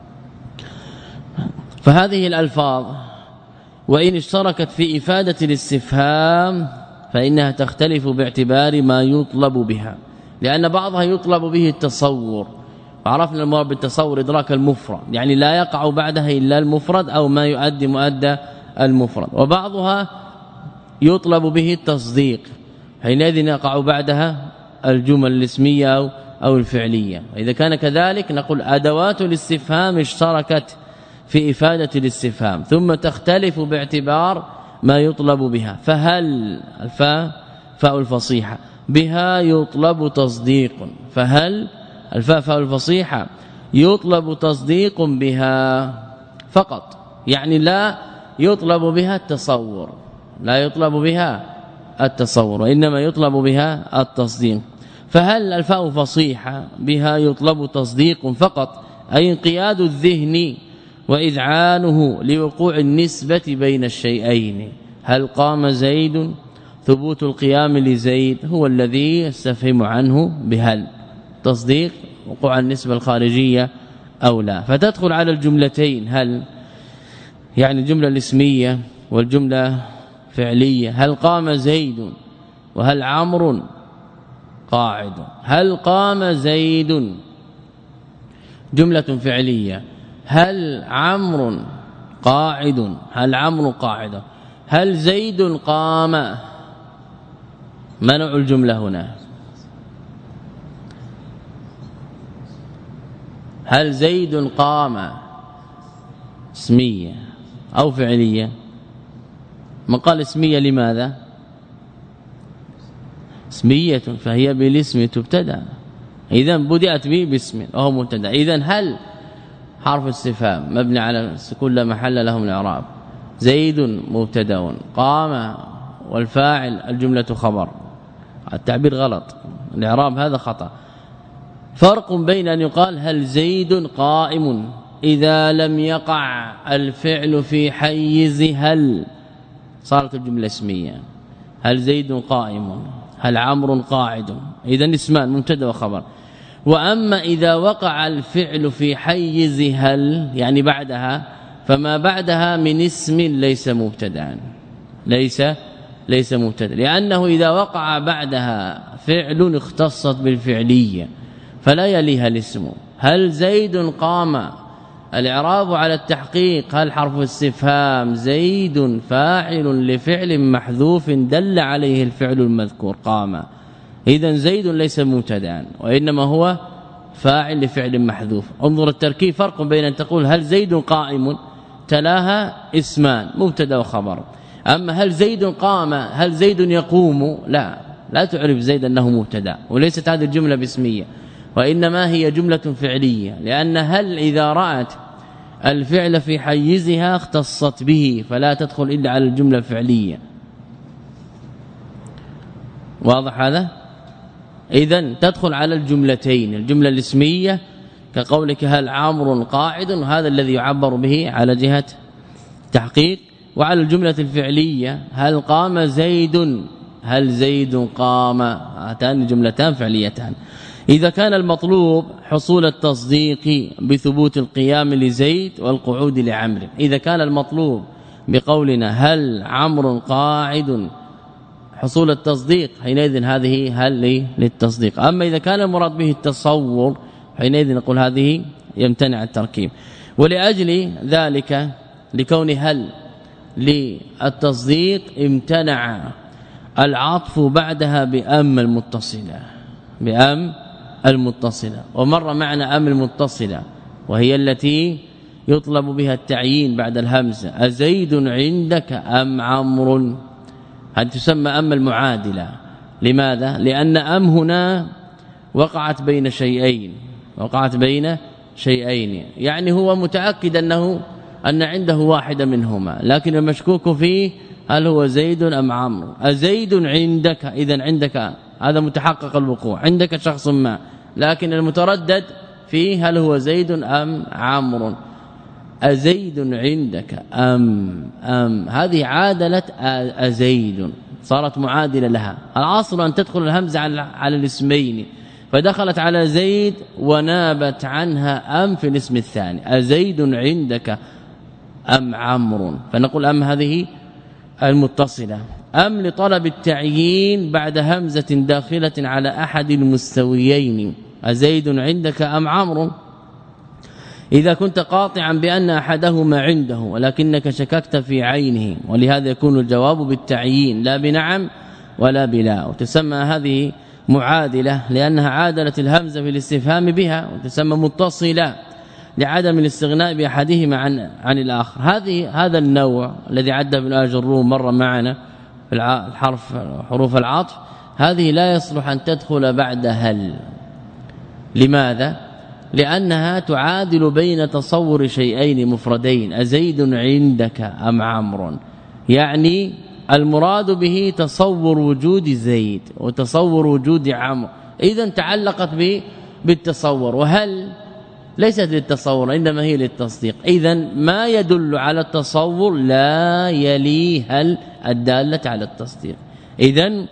فهذه الألفاظ وإن اشتركت في إفادة الاستفهام فإنها تختلف باعتبار ما يطلب بها، لأن بعضها يطلب به التصور، وعرفنا المراد بالتصور إدراك المفرد، يعني لا يقع بعدها إلا المفرد أو ما يؤدي مؤدى المفرد. وبعضها يطلب به التصديق، حينئذ يقع بعدها الجمل الاسمية أو أو الفعلية. إذا كان كذلك نقول أدوات الاستفهام اشتركت في إفادة الاستفهام، ثم تختلف باعتبار ما يطلب بها. فهل الفاء فاء الفصيحة بها يطلب تصديق، فهل الفاء فاء الفصيحة يطلب تصديق بها فقط، يعني لا يطلب بها التصور، لا يطلب بها التصور وإنما يطلب بها التصديق. فهل الفاء فصيحة بها يطلب تصديق فقط، أي انقياد الذهن وإذعانه لوقوع النسبة بين الشيئين. هل قام زيد، ثبوت القيام لزيد هو الذي يستفهم عنه بهل، تصديق وقوع النسبة الخارجية أو لا. فتدخل على الجملتين هل، يعني الجملة الاسمية والجملة فعلية. هل قام زيد وهل عمرو قاعد. هل قام زيد جملة فعلية، هل عمرو قاعد، هل عمرو قاعد. هل زيد قام، ما نوع الجملة هنا؟ هل زيد قام اسمية أو فعلية؟ ما قال اسمية لماذا؟ اسمية فهي بالاسم تبتدأ، إذا بدأت به باسم وهو مبتدا. إذا هل حرف استفهام مبني على السكون لا محل له من الاعراب. زيد مبتدا، قام والفاعل الجملة خبر. التعبير غلط، الاعراب هذا خطأ. فرق بين أن يقال هل زيد قائم إذا لم يقع الفعل في حيز هل صارت الجملة اسمية. هل زيد قائم، هل عمرو قاعد، إذا اسمان مبتدا وخبر. وأما إذا وقع الفعل في حيز هل يعني بعدها، فما بعدها من اسم ليس مبتدا، ليس ليس مبتدا، لأنه إذا وقع بعدها فعل اختصت بالفعلية فلا يليها الاسم. هل زيد قام، الإعراب على التحقيق هل حرف استفهام، زيد فاعل لفعل محذوف دل عليه الفعل المذكور قام. إذن زيد ليس مبتدا وإنما هو فاعل لفعل محذوف. انظر التركيب، فرق بين أن تقول هل زيد قائم تلاها اسمان مبتدا وخبر، أما هل زيد قام، هل زيد يقوم، لا لا تعرف زيد أنه مبتدا، وليست هذه الجملة باسمية وإنما هي جملة فعلية، لأن هل إذا رأت الفعل في حيزها اختصت به فلا تدخل إلا على الجملة الفعلية، واضح هذا؟ إذن تدخل على الجملتين، الجملة الاسمية كقولك هل عمرو قاعد، وهذا الذي يعبر به على جهة تحقيق، وعلى الجملة الفعلية هل قام زيد، هل زيد قام، هاتان جملتان فعليتان. إذا كان المطلوب حصول التصديق بثبوت القيام لزيد والقعود لعمرو، إذا كان المطلوب بقولنا هل عمرو قاعد حصول التصديق، حينئذ هذه هل للتصديق. أما إذا كان المراد به التصور حينئذ نقول هذه يمتنع التركيب. ولأجل ذلك لكون هل للتصديق امتنع العطف بعدها بأم المتصلة، بأم المتصلة. ومر معنا أم المتصلة وهي التي يطلب بها التعيين بعد الهمزة، أزيد عندك أم عمرو، هذه تسمى أم المعادلة. لماذا؟ لأن أم هنا وقعت بين شيئين، وقعت بين شيئين، يعني هو متأكد أنه أن عنده واحدة منهما، لكن المشكوك فيه هل هو زيد أم عمرو. أزيد عندك، إذن عندك هذا متحقق الوقوع، عندك شخص ما، لكن المتردد فيه هل هو زيد أم عمرو. أزيد عندك أم أم هذه عادلة أزيد، صارت معادلة لها. العاصل أن تدخل الهمزة على, على الاسمين، فدخلت على زيد ونابت عنها أم في الاسم الثاني، أزيد عندك أم عمرو، فنقول أم هذه المتصلة. أم لطلب التعيين بعد همزة داخلة على أحد المستويين، أزيد عندك أم عمرو، إذا كنت قاطعا بأن أحدهما عنده ولكنك شككت في عينه، ولهذا يكون الجواب بالتعيين لا بنعم ولا بلا. وتسمى هذه معادلة لأنها عادلت الهمزة في الاستفهام بها، وتسمى متصلة لعدم الاستغناء بأحدهما عن عن الآخر. هذه هذا النوع الذي عد ابن الجروم مر معنا في الحرف حروف العطف، هذه لا يصلح أن تدخل بعد هل. لماذا؟ لأنها تعادل بين تصور شيئين مفردين، أزيد عندك أم عمرو، يعني المراد به تصور وجود زيد وتصور وجود عمرو، إذن تعلقت به بالتصور، وهل ليست للتصور إنما هي للتصديق. إذن ما يدل على التصور لا يلي هل الدالة على التصديق. إذن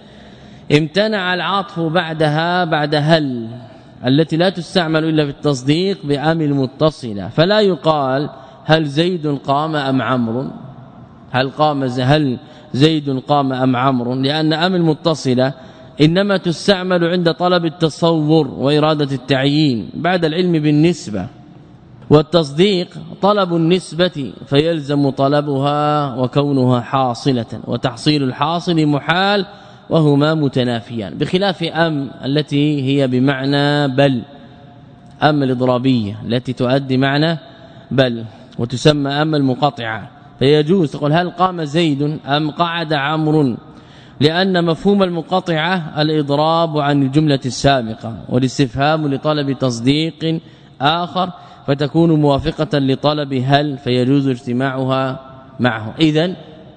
امتنع العطف بعدها بعد هل التي لا تستعمل إلا في التصديق بأم المتصلة، فلا يقال هل زيد قام أم عمرو، هل قام هل زيد قام أم عمرو، لأن أم المتصلة إنما تستعمل عند طلب التصور وإرادة التعيين بعد العلم بالنسبة، والتصديق طلب النسبة فيلزم طلبها وكونها حاصلة، وتحصيل الحاصل محال، وهما متنافيان، بخلاف أم التي هي بمعنى بل، أم الإضرابية التي تؤدي معنى بل، وتسمى أم المقطعة. فيجوز تقول هل قام زيد أم قعد عمرو، لأن مفهوم المقطعة الإضراب عن الجملة السابقة، والاستفهام لطلب تصديق آخر، فتكون موافقة لطلب هل، فيجوز اجتماعها معه. إذن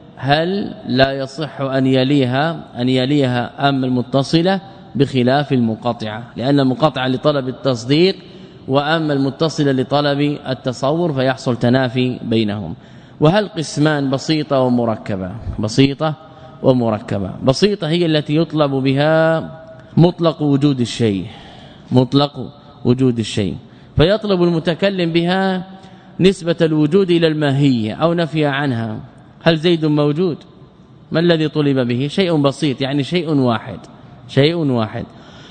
هل لا يصح أن يليها أن يليها أم المتصلة بخلاف المقطعة، لأن المقطعة لطلب التصديق وأما المتصلة لطلب التصور، فيحصل تنافي بينهم. وهل قسمان بسيطة ومركبة، بسيطة ومركبة. بسيطة هي التي يطلب بها مطلق وجود الشيء، مطلق وجود الشيء، فيطلب المتكلم بها نسبة الوجود إلى الماهية أو نفي عنها. هل زيد موجود؟ ما الذي طلب به؟ شيء بسيط، يعني شيء واحد، شيء واحد.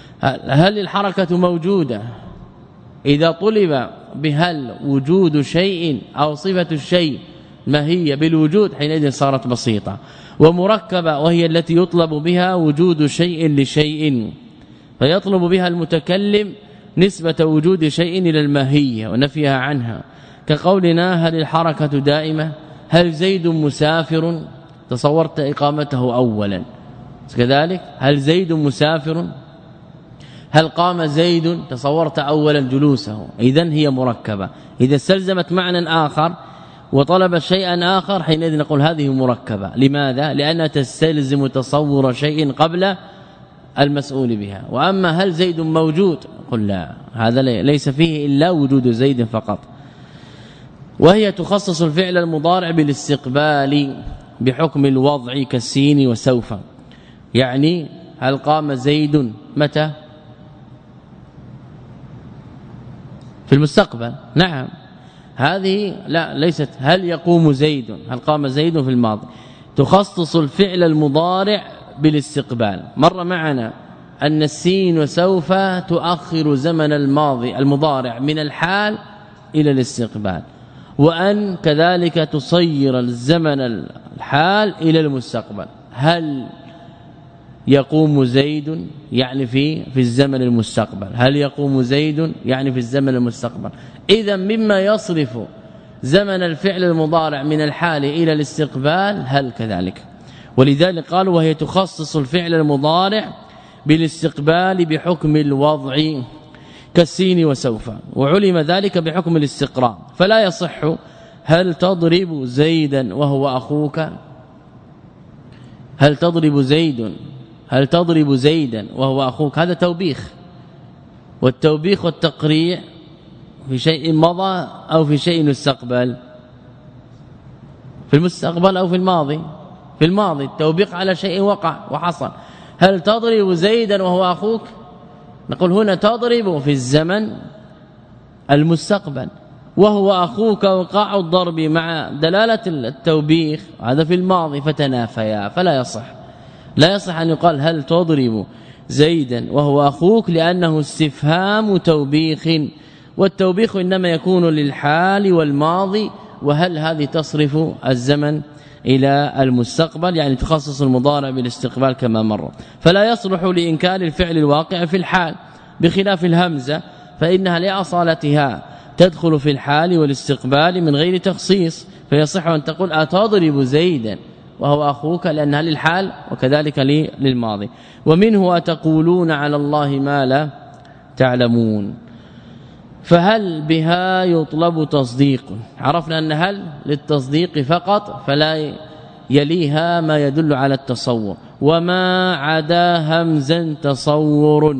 هل الحركة موجودة؟ إذا طلب بهل وجود شيء أو صفة الشيء ما هي بالوجود، حينئذ صارت بسيطة. ومركبة وهي التي يطلب بها وجود شيء لشيء، فيطلب بها المتكلم نسبة وجود شيء إلى الماهية ونفيها عنها، كقولنا هل الحركة دائمة، هل زيد مسافر، تصورت إقامته أولا، كذلك هل زيد مسافر، هل قام زيد، تصورت أولا جلوسه. إذن هي مركبة، إذا استلزمت معنى آخر وطلب شيئا آخر حينئذ نقول هذه مركبة. لماذا؟ لأنها تستلزم تصور شيء قبل المسؤول بها. وأما هل زيد موجود؟ قل لا، هذا ليس فيه إلا وجود زيد فقط. وهي تخصص الفعل المضارع بالاستقبال بحكم الوضع كالسين وسوف. يعني هل قام زيد متى؟ في المستقبل. نعم، هذه لا ليست هل يقوم زيد، هل قام زيد في الماضي. تخصص الفعل المضارع بالاستقبال. مر معنا أن السين وسوف تؤخر زمن الماضي المضارع من الحال إلى الاستقبال، وأن كذلك تصير الزمن الحال إلى المستقبل. هل يقوم زيد يعني في في الزمن المستقبل، هل يقوم زيد يعني في الزمن المستقبل. إذا مما يصرف زمن الفعل المضارع من الحال إلى الاستقبال هل كذلك. ولذلك قالوا وهي تخصص الفعل المضارع بالاستقبال بحكم الوضع كالسين وسوف، وعلم ذلك بحكم الاستقراء. فلا يصح هل تضرب زيدا وهو أخوك، هل تضرب زيد هل تضرب زيدا وهو أخوك، هذا توبيخ. والتوبيخ والتقريع في شيء مضى أو في شيء يستقبل، في المستقبل أو في الماضي. في الماضي التوبيخ على شيء وقع وحصل. هل تضرب زيدا وهو أخوك؟ نقول هنا تضرب في الزمن المستقبل، وهو أخوك وقع الضرب مع دلالة التوبيخ هذا في الماضي فتنافيا. فلا يصح لا يصح أن يقال هل تضرب زيدا وهو أخوك، لأنه استفهام توبيخ، والتوبيخ إنما يكون للحال والماضي. وهل هذه تصرف الزمن إلى المستقبل، يعني تخصص المضارع بالاستقبال كما مر. فلا يصلح لإنكار الفعل الواقع في الحال، بخلاف الهمزة فإنها لأصالتها تدخل في الحال والاستقبال من غير تخصيص. فيصح أن تقول أتضرب زيدا وهو أخوك، لأنها للحال وكذلك للماضي. ومنه أتقولون على الله ما لا تعلمون. فهل بها يطلب تصديق؟ عرفنا أن هل للتصديق فقط، فلا يليها ما يدل على التصور. وما عدا همزا تصور،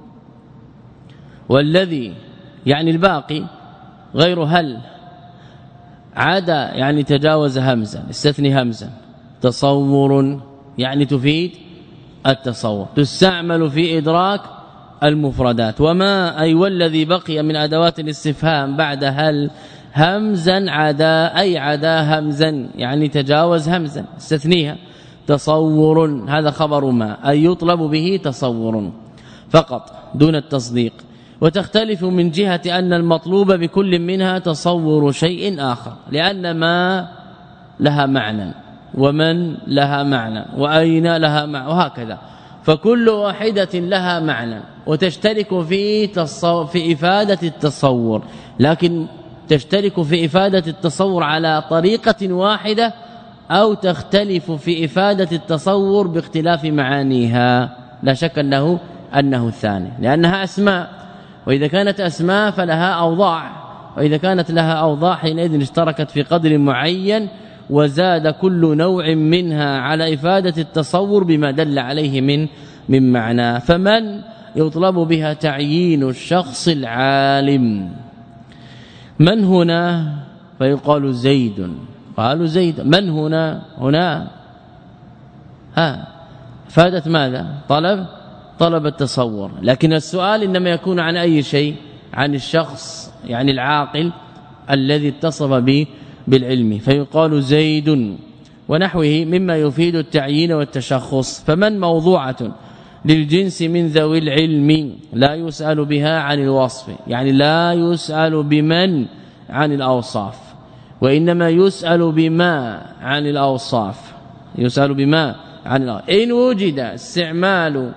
والذي يعني الباقي غير هل عدا يعني تجاوز همزا، استثني همزا. تصور يعني تفيد التصور، تستعمل في إدراك المفردات. وما أي والذي بقي من أدوات الاستفهام بعد هل همزا عدا، أي عدا همزا يعني تجاوز همزا استثنيها. تصور هذا خبر ما، أي يطلب به تصور فقط دون التصديق. وتختلف من جهة أن المطلوب بكل منها تصور شيء آخر، لأن ما لها معنى، ومن لها معنى، وأين لها معنى، وهكذا. فكل واحدة لها معنى وتشترك في تصور في إفادة التصور، لكن تشترك في إفادة التصور على طريقة واحدة، أو تختلف في إفادة التصور باختلاف معانيها. لا شك أنه أنه الثاني، لأنها أسماء، وإذا كانت أسماء فلها أوضاع، وإذا كانت لها أوضاع حينئذ اشتركت في قدر معين، وزاد كل نوع منها على إفادة التصور بما دل عليه من من معنى. فمن يطلب بها تعيين الشخص العالم. من هنا؟ فيقال زيد، قالوا زيد. من هنا؟ هنا ها فادت ماذا؟ طلب طلب التصور. لكن السؤال إنما يكون عن أي شيء؟ عن الشخص يعني العاقل الذي اتصف به بالعلم. فيقال زيد ونحوه مما يفيد التعيين والتشخص. فمن موضوعة للجنس من ذوي العلم لا يسأل بها عن الوصف، يعني لا يسأل بمن عن الأوصاف، وإنما يسأل بما عن الأوصاف. يسأل بما عن الأوصاف. إن وجد استعمال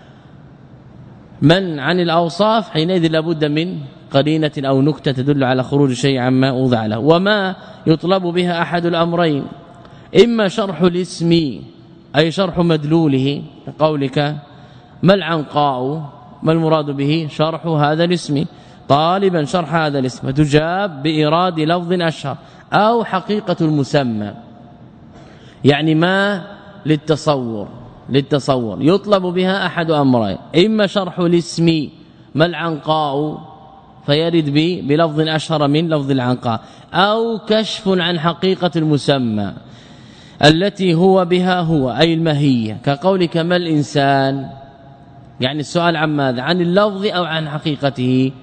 من عن الأوصاف حينئذ لابد من قرينة أو نكتة تدل على خروج شيء عما أوضع له. وما يطلب بها أحد الأمرين، إما شرح الاسم أي شرح مدلوله، كقولك ما العنقاء، ما المراد به؟ شرح هذا الاسم، طالبا شرح هذا الاسم، تجاب بإيراد لفظ أشهر. أو حقيقة المسمى، يعني ما للتصور، للتصور يطلب بها أحد أمرين، إما شرح الاسم ما العنقاء فيرد به بلفظ أشهر من لفظ العنقاء، أو كشف عن حقيقة المسمى التي هو بها هو أي الماهية، كقولك ما الإنسان، يعني السؤال عن ماذا؟ عن اللفظ أو عن حقيقته؟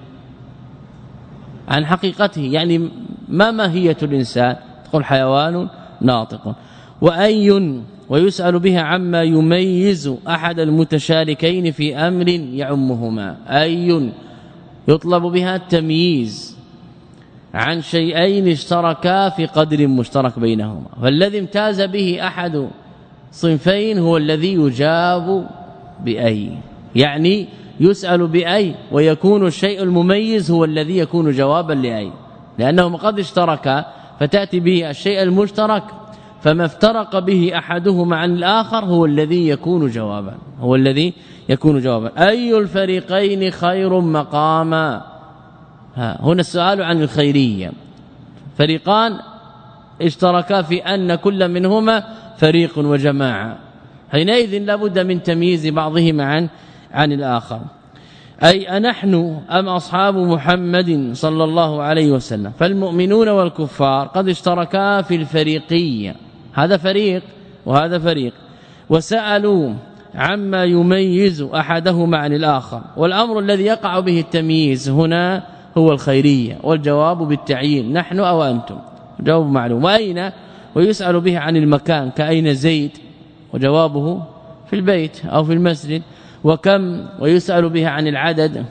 عن حقيقته، يعني ما ماهية الإنسان؟ تقول حيوان ناطق. وأي ويسأل بها عما يميز أحد المتشاركين في أمر يعمهما، أي يطلب بها التمييز عن شيئين اشتركا في قدر مشترك بينهما، فالذي امتاز به أحد صنفين هو الذي يجاب بأي، يعني يسأل بأي ويكون الشيء المميز هو الذي يكون جوابا لأي، لأنهما قد اشتركا فتأتي به الشيء المشترك، فما افترق به أحدهما عن الآخر هو الذي يكون جوابا، هو الذي يكون جوابا. أي الفريقين خير مقاما، هنا السؤال عن الخيرية، فريقان اشتركا في أن كل منهما فريق وجماعة، حينئذ لابد من تمييز بعضهما عن عن الآخر. أي أنحن أم أصحاب محمد صلى الله عليه وسلم، فالمؤمنون والكفار قد اشتركا في الفريقية، هذا فريق وهذا فريق، وسألوا عما يميز أحدهما عن الآخر، والأمر الذي يقع به التمييز هنا هو الخيرية، والجواب بالتعيين نحن أو أنتم، جواب معلوم. وأين ويسأل به عن المكان، كأين زيد، وجوابه في البيت أو في المسجد. وكم ويسأل به عن العدد،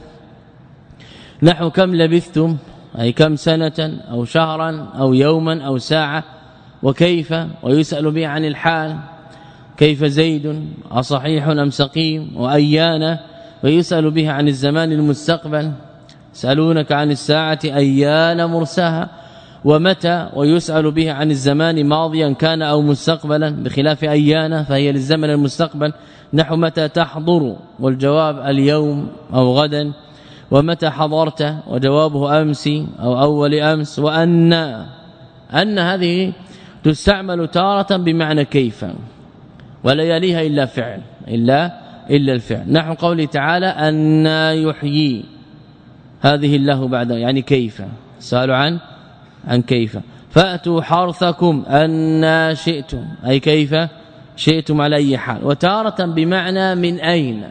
نحو كم لبثتم، أي كم سنة أو شهرا أو يوما أو ساعة. وكيف ويسأل به عن الحال، كيف زيد أصحيح أم سقيم. وأيان ويسأل به عن الزمان المستقبل، يسألونك عن الساعة أيان مرساها. ومتى ويسأل به عن الزمان ماضيا كان أو مستقبلا، بخلاف أيان فهي للزمن المستقبل، نحو متى تحضر، والجواب اليوم أو غدا. ومتى حضرت، وجوابه أمس أو أول أمس. وأن أن هذه تستعمل تارة بمعنى كيف، ولا يليها إلا فعل إلا إلا الفعل، نحو قوله تعالى أن يحيي، هذه الله بعد، يعني كيف، سألوا عن عن كيف. فأتوا حرثكم أن شئتم، أي كيف شئتم على أي حال. وتارة بمعنى من أين،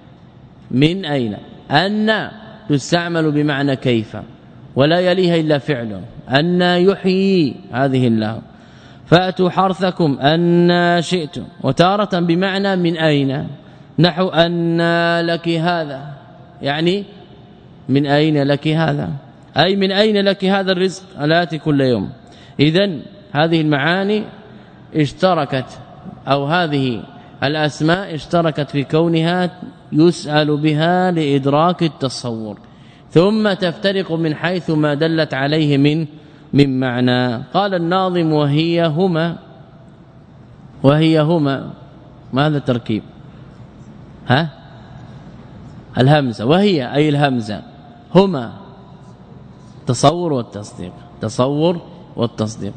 من أين. أن تستعمل بمعنى كيف ولا يليها إلا فعل، أن يحيي، هذه الله. فأتوا حرثكم أن شئتم. وتارة بمعنى من أين، نحو أن لك هذا، يعني من أين لك هذا، أي من أين لك هذا الرزق الآتي كل يوم. إذن هذه المعاني اشتركت، أو هذه الأسماء اشتركت في كونها يسأل بها لإدراك التصور، ثم تفترق من حيث ما دلت عليه من من معنى. قال الناظم وهي هما، وهي هما، ماذا التركيب؟ ها الهمزة، وهي أي الهمزة، هما تصور والتصديق، تصور والتصديق.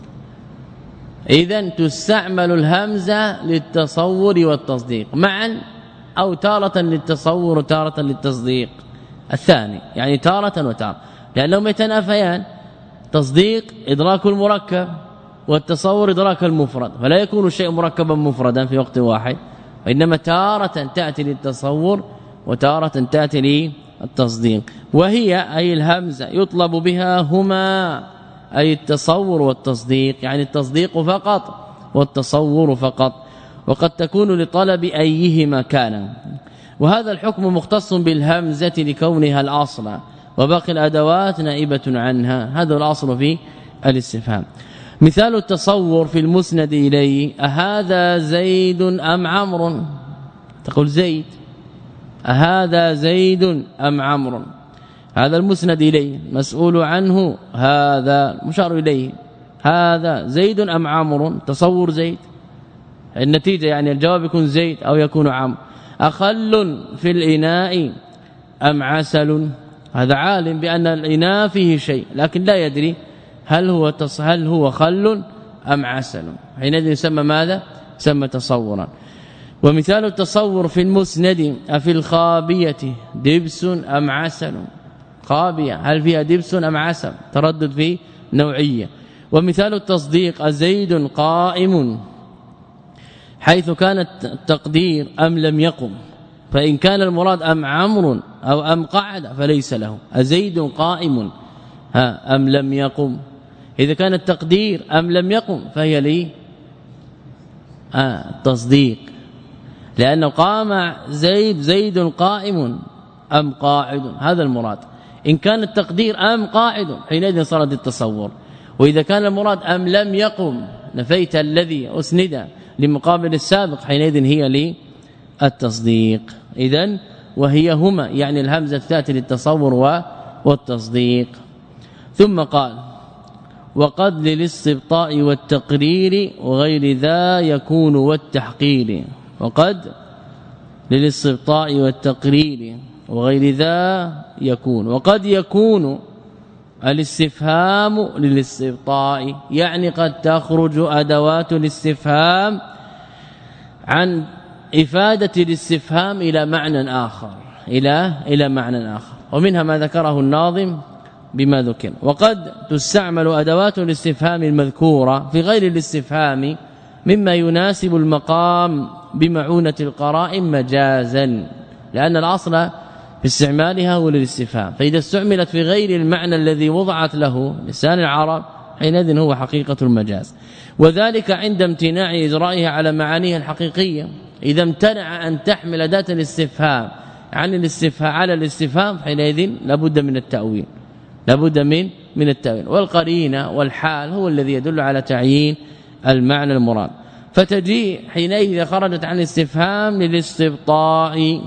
إذن تستعمل الهمزة للتصور والتصديق معا، أو تارة للتصور وتارة للتصديق الثاني، يعني تارة وتارة، لأنهم يتنافيان، تصديق إدراك المركب، والتصور إدراك المفرد، فلا يكون الشيء مركبا مفردا في وقت واحد، وإنما تارة تأتي للتصور وتارة تأتي للتصديق. وهي أي الهمزة يطلب بها هما، أي التصور والتصديق، يعني التصديق فقط والتصور فقط، وقد تكون لطلب أيهما كان. وهذا الحكم مختص بالهمزة لكونها الأصل، وباقي الأدوات نائبة عنها، هذا الأصل في الاستفهام. مثال التصور في المسند إليه، أهذا زيد أم عمرو، تقول زيد، أهذا زيد أم عمرو، هذا المسند إليه، مسؤول عنه هذا مشار إليه، هذا زيد أم عمرو، تصور زيد، النتيجة يعني الجواب يكون زيد أو يكون عمرو. أخل في الإناء أم عسل، هذا عالم بأن الإناء فيه شيء لكن لا يدري هل هو هل هو خل أم عسل، حينئذ يسمى ماذا؟ يسمى تصورا. ومثال التصور في المسند أفي الخابية دبس أم عسل خابية هل فيها دبس أم عسل تردد في نوعية. ومثال التصديق أزيد قائم حيث كان التقدير أم لم يقم فإن كان المراد أم عمرو أو أم قعد فليس له أزيد قائم ها أم لم يقم إذا كان التقدير أم لم يقم فهي لي آه التصديق لأنه قام زيد زيد قائم أم قاعد هذا المراد. إن كان التقدير أم قاعد حينئذ صارت التصور. وإذا كان المراد أم لم يقم نفيت الذي أسند لمقابل السابق حينئذ هي لي التصديق. إذن وهي هما يعني الهمزة تأتي للتصور والتصديق. ثم قال وقد للاستبطاء والتقرير وغير ذا يكون والتحقير وقد للاستبطاء والتقرير وغير ذا يكون. وقد يكون الاستفهام للاستبطاء يعني قد تخرج أدوات الاستفهام عن إفادة الاستفهام إلى معنى آخر إلى إلى معنى آخر. ومنها ما ذكره الناظم بما ذكر. وقد تستعمل أدوات الاستفهام المذكورة في غير الاستفهام مما يناسب المقام بمعونة القرائن مجازا لأن الأصل في استعمالها هو للاستفهام فإذا استعملت في غير المعنى الذي وضعت له لسان العرب حينئذ هو حقيقة المجاز. وذلك عند امتناع إجرائها على معانيها الحقيقية. إذا امتنع أن تحمل أداة الاستفهام عن الاستفهام على الاستفهام حينئذ لابد من التأويل لابد من من التأويل. والقرينة والحال هو الذي يدل على تعيين المعنى المراد. فتجيء حينئذ إذا خرجت عن الاستفهام للاستبطاء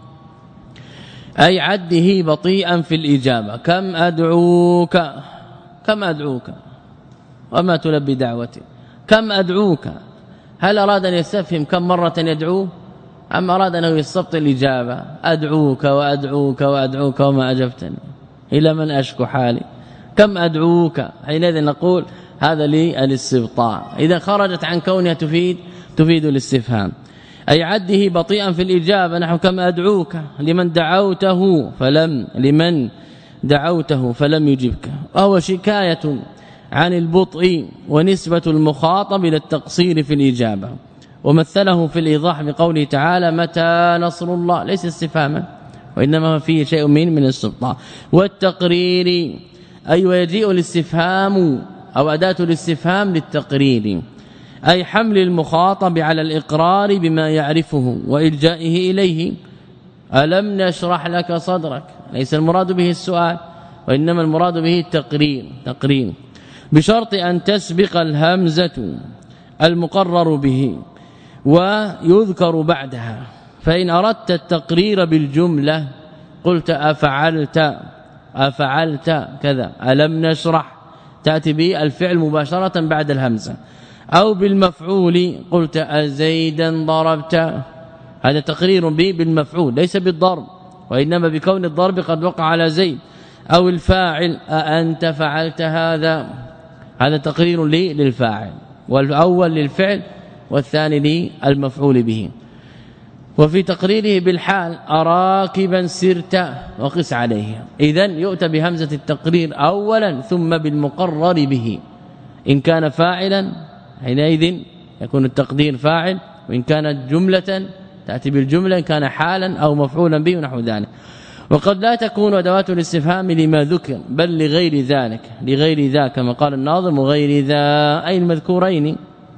أي عده بطيئا في الإجابة كم أدعوك كم أدعوك وما تلبي دعوتي كم أدعوك هل أراد أن يستفهم كم مرة يدعوه أم أراد أنه يستبطئ الإجابة أدعوك وأدعوك وأدعوك وما أجبتني إلى من أشكو حالي كم أدعوك حينئذ نقول هذا لي الاستبطاء. إذا خرجت عن كونها تفيد تفيد الاستفهام أي عده بطيئا في الإجابة نحو كم أدعوك لمن دعوته فلم لمن دعوته فلم يجبك وهو شكاية عن البطء ونسبة المخاطب إلى التقصير في الإجابة. ومثله في الإيضاح بقوله تعالى متى نصر الله ليس استفهاما وإنما فيه شيء من من الاستبطاء. والتقرير أي ويجيء الاستفهام أو أداة الاستفهام للتقرير أي حمل المخاطب على الإقرار بما يعرفه وإلجائه إليه. ألم نشرح لك صدرك ليس المراد به السؤال وإنما المراد به التقرير تقرير بشرط أن تسبق الهمزة المقرر به ويذكر بعدها. فإن أردت التقرير بالجملة قلت أفعلت أفعلت كذا ألم نشرح تأتي به الفعل مباشرة بعد الهمزة. أو بالمفعول قلت أزيدا ضربت هذا تقرير به بالمفعول ليس بالضرب وإنما بكون الضرب قد وقع على زيد. أو الفاعل أأنت فعلت هذا هذا تقرير لي للفاعل والأول للفعل والثاني للمفعول به. وفي تقريره بالحال أراكبا سرت وقس عليه. إذن يؤتى بهمزة التقرير أولا ثم بالمقرر به. إن كان فاعلا حينئذ يكون التقدير فاعل وإن كانت جملة تأتي بالجملة إن كان حالا أو مفعولا به ونحو ذلك. وقد لا تكون أدوات الاستفهام لما ذكر بل لغير ذلك لغير ذا كما قال الناظم وغير ذا أي المذكورين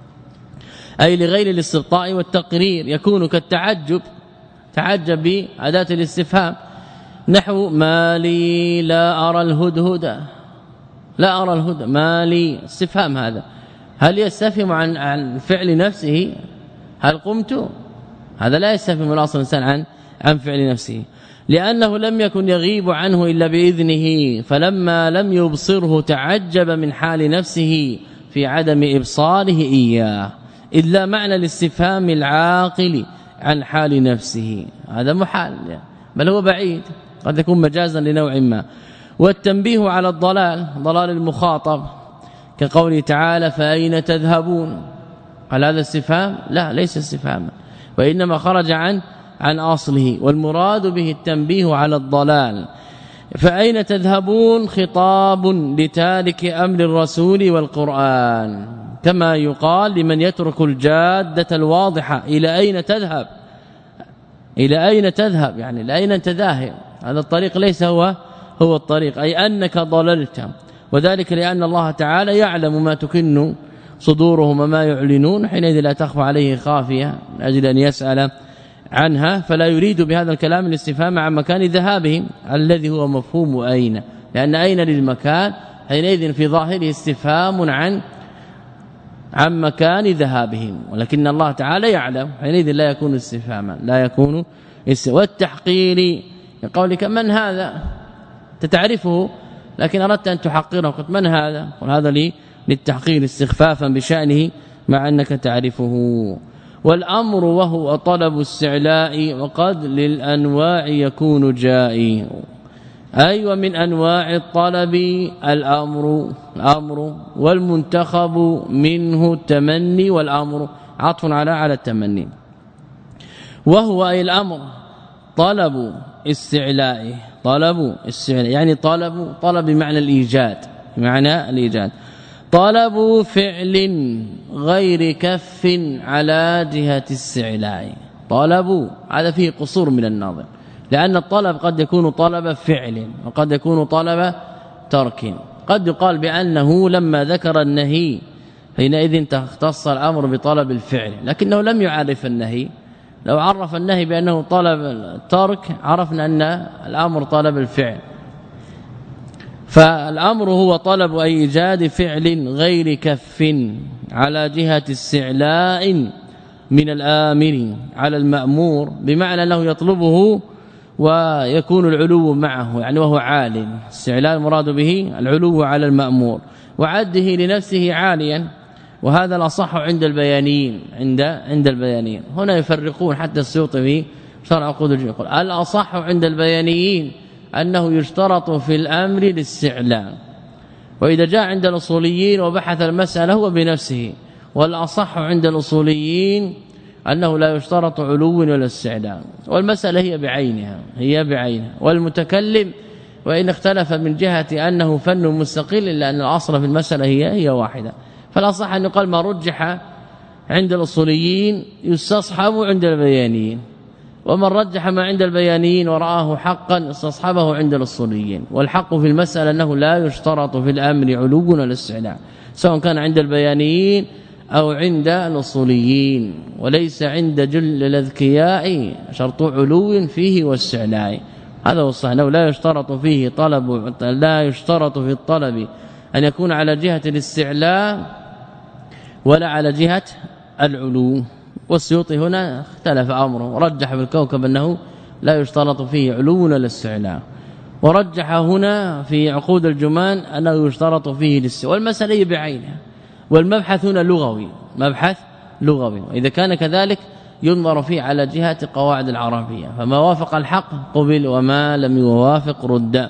أي لغير الاستبطاء والتقرير يكون كالتعجب تعجب بأداة الاستفهام نحو ما لي لا أرى الهدهد لا أرى الهدى ما لي استفهام هذا هل يستفهم عن عن فعل نفسه هل قمت هذا لا يستفهم الاصل الانسان عن عن فعل نفسه لأنه لم يكن يغيب عنه إلا بإذنه فلما لم يبصره تعجب من حال نفسه في عدم إبصاره إياه إذ لا معنى الاستفهام العاقل عن حال نفسه هذا محال بل هو بعيد قد يكون مجازا لنوع ما. والتنبيه على الضلال ضلال المخاطب كقوله تعالى فأين تذهبون هل هذا استفهام لا ليس استفهاما وإنما خرج عن عن أصله، والمراد به التنبيه على الضلال. فأين تذهبون خطاب لتارك أمر الرسول والقرآن، كما يقال لمن يترك الجادة الواضحة إلى أين تذهب، إلى أين تذهب يعني لأين أنت ذاهب، هذا الطريق ليس هو هو الطريق، أي أنك ضللت. وذلك لأن الله تعالى يعلم ما تكن صدورهم وما يعلنون، حينئذ لا تخفى عليه خافية من أجل أن يسأل عنها، فلا يريد بهذا الكلام الاستفهام عن مكان ذهابهم الذي هو مفهوم أين، لأن أين للمكان حينئذ في ظاهره استفهام عن عن مكان ذهابهم، ولكن الله تعالى يعلم حينئذ لا يكون استفهاما، لا يكون والتحقير قولك من هذا تتعرفه لكن أردت أن تحقره، قلت من هذا، وهذا لي للتحقير استخفافا بشأنه مع أنك تعرفه. والأمر وهو طلب استعلاء وقد للأنواع يكون جائي، أي ومن أنواع الطلب الأمر الأمر والمنتخب منه التمني، والأمر عطف على على التمني. وهو أي الأمر طلب استعلاء، طلب استعلاء يعني طلب طلب بمعنى الإيجاد، بمعنى الإيجاد، طلب فعل غير كف على جهة استعلاء. طلب هذا فيه قصور من الناظر، لأن الطلب قد يكون طلب فعل وقد يكون طلب ترك. قد يقال بأنه لما ذكر النهي حينئذ تختص الأمر بطلب الفعل، لكنه لم يعرف النهي. لو عرف النهي بأنه طلب الترك عرفنا أن الأمر طلب الفعل. فالأمر هو طلب إيجاد فعل غير كف على جهة استعلاء من الآمر على المأمور، بمعنى أنه يطلبه ويكون العلو معه، يعني وهو عال. استعلاء المراد به العلو على المأمور وعده لنفسه عاليا، وهذا الأصح عند البيانيين عند عند البيانيين. هنا يفرقون حتى السيوطي في شرع عقود الجن يقول الأصح عند البيانيين أنه يشترط في الأمر الاستعلاء، وإذا جاء عند الأصوليين وبحث المسألة هو بنفسه. والأصح عند الأصوليين أنه لا يشترط علو ولا استعلاء، والمسألة هي بعينها هي بعينها والمتكلم وإن اختلف من جهة أنه فن مستقل، إلا أن الأصل في المسألة هي هي واحدة. فالأصح أن يقال ما رجح عند الأصوليين يستصحب عند البيانيين، ومن رجح ما عند البيانيين ورآه حقا استصحبه عند الأصوليين. والحق في المسألة أنه لا يشترط في الأمر علو ولا استعلاء، سواء كان عند البيانيين أو عند الأصوليين، وليس عند جل الأذكياء شرط علو فيه واستعلاء. هذا هو الصحيح، أنه لا يشترط فيه طلب لا يشترط في الطلب أن يكون على جهة الاستعلاء ولا على جهة العلو. والسيوطي هنا اختلف أمره ورجح بالكوكب أنه لا يشترط فيه علو ولا استعلاء، ورجح هنا في عقود الجمان أنه يشترط فيه الاستعلاء، والمسألة بعينها. والمبحث هنا لغوي، مبحث لغوي، وإذا كان كذلك ينظر فيه على جهة قواعد العربية، فما وافق الحق قبل وما لم يوافق رد.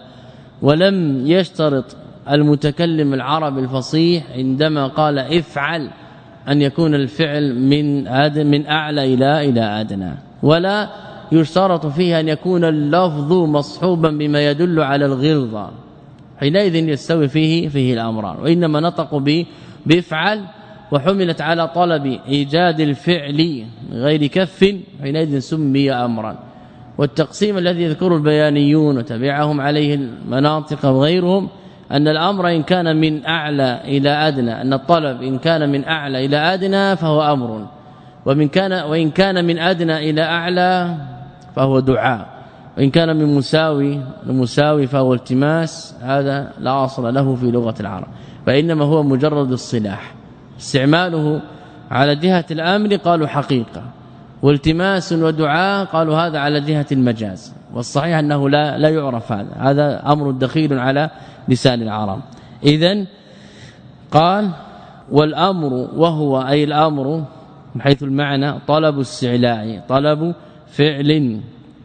ولم يشترط المتكلم العربي الفصيح عندما قال افعل أن يكون الفعل من آدم من أعلى إلى إلى أدنى، ولا يشترط فيه أن يكون اللفظ مصحوبا بما يدل على الغلظة، حينئذ يستوي فيه فيه الأمران. وإنما نطق به بافعل وحملت على طلب إيجاد الفعل غير كف، حينئذ سمي أمرا. والتقسيم الذي يذكر البيانيون وتبعهم عليه المناطق وغيرهم أن الأمر إن كان من أعلى إلى أدنى، أن الطلب إن كان من أعلى إلى أدنى فهو أمر، ومن كان وإن كان من أدنى إلى أعلى فهو دعاء، وإن كان من مساوي لمساوي فهو التماس. هذا لا أصل له في لغة العرب، فإنما هو مجرد الصلاح. استعماله على جهة الأمر قالوا حقيقة، والتماس ودعاء قالوا هذا على جهة المجاز. والصحيح أنه لا لا يعرف هذا، هذا أمر دخيل على لسان العرب. إذن قال والأمر وهو أي الأمر من حيث المعنى طلب استعلاء، طلب فعل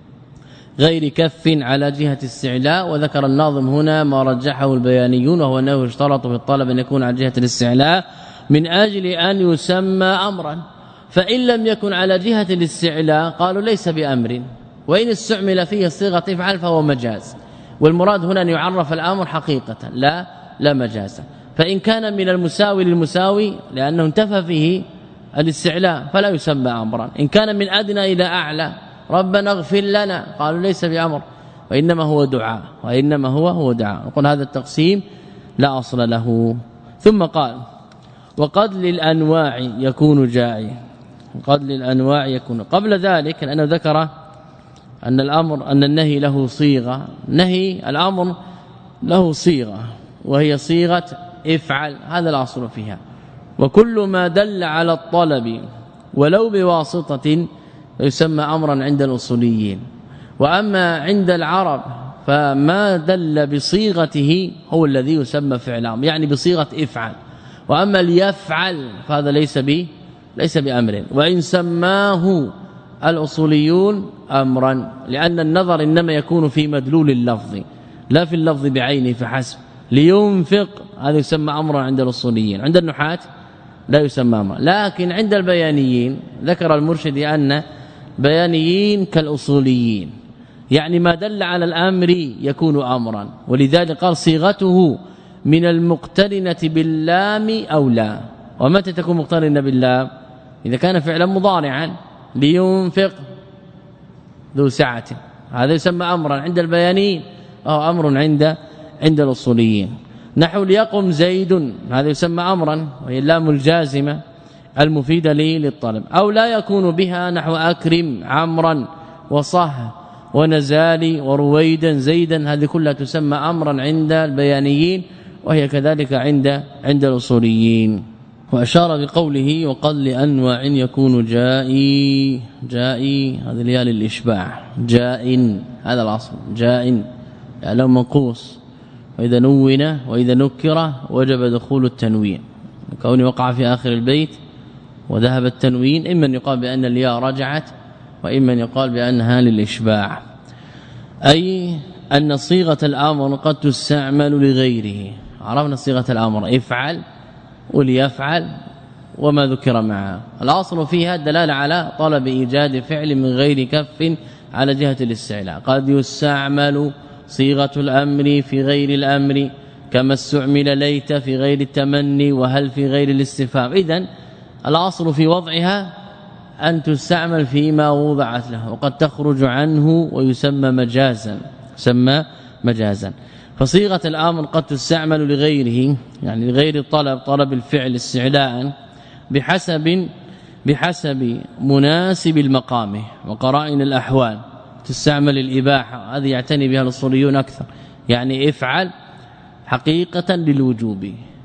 غير كف على جهة الاستعلاء. وذكر الناظم هنا ما رجحه البيانيون، وهو أنه اشترط في الطلب أن يكون على جهة الاستعلاء من أجل أن يسمى أمرا، فإن لم يكن على جهة الاستعلاء قالوا ليس بأمر، وإن استعمل فيه صيغة افعل فهو مجاز، والمراد هنا أن يعرف الأمر حقيقة لا لا مجازا. فإن كان من المساوي للمساوي لأنه انتفى فيه الاستعلاء فلا يسمى أمرا. إن كان من أدنى إلى أعلى ربنا اغفر لنا قالوا ليس بأمر، وإنما هو دعاء، وإنما هو هو دعاء. نقول هذا التقسيم لا أصل له. ثم قال وقد للأنواع يكون جائي، قد للأنواع يكون. قبل ذلك لأنه ذكر أن الأمر أن النهي له صيغة، نهي الأمر له صيغة وهي صيغة افعل، هذا الأصل فيها. وكل ما دل على الطلب ولو بواسطة يسمى أمرا عند الأصوليين. وأما عند العرب فما دل بصيغته هو الذي يسمى فعل، يعني بصيغة افعل. وأما ليفعل فهذا ليس ب ليس بأمر، وإن سماه الأصوليون أمرا، لأن النظر إنما يكون في مدلول اللفظ لا في اللفظ بعينه فحسب. لينفق هذا يسمى أمرا عند الأصوليين، عند النحاة لا يسمى أمرا. لكن عند البيانيين ذكر المرشد أن بيانيين كالأصوليين، يعني ما دل على الأمر يكون أمرا، ولذلك قال صيغته من المقترنة باللام أو لا. ومتى تكون مقترنة باللام؟ إذا كان فعلا مضارعا، لينفق ذو سعة هذا يسمى أمرا عند البيانيين، أو أمر عند عند الأصوليين. نحو ليقم زيد هذا يسمى أمرا وهي اللام الجازمة المفيدة لي للطلب. أو لا يكون بها نحو أكرم عمرا وصح ونزالي ورويدا زيدا، هذه كلها تسمى أمرا عند البيانيين، وهي كذلك عند عند الأصوليين. وأشار بقوله وقد لأنواع يكون جائي، جائي هذا ليال الإشباع، جاء هذا الأصل، جاء يعني منقوص، وإذا نون وإذا نكر وجب دخول التنوين، كونه وقع في آخر البيت وذهب التنوين. إما أن يقال بأن الياء رجعت، وإما أن يقال بأنها للإشباع، أي أن صيغة الأمر قد تستعمل لغيره. عرفنا صيغة الأمر افعل وليفعل وما ذكر معها. الأصل فيها الدلالة على طلب إيجاد فعل من غير كف على جهة الاستعلاء. قد يستعمل صيغة الأمر في غير الأمر، كما استعمل ليت في غير التمني وهل في غير الاستفهام. إذن الأصل في وضعها أن تستعمل فيما وضعت له، وقد تخرج عنه ويسمى مجازا، يسمى مجازا. فصيغة الأمر قد تستعمل لغيره، يعني لغير الطلب، طلب الفعل استعلاء بحسب بحسب مناسب المقام وقرائن الأحوال. تستعمل الإباحة، هذه يعتني بها الأصوليون أكثر، يعني افعل حقيقة للوجوب،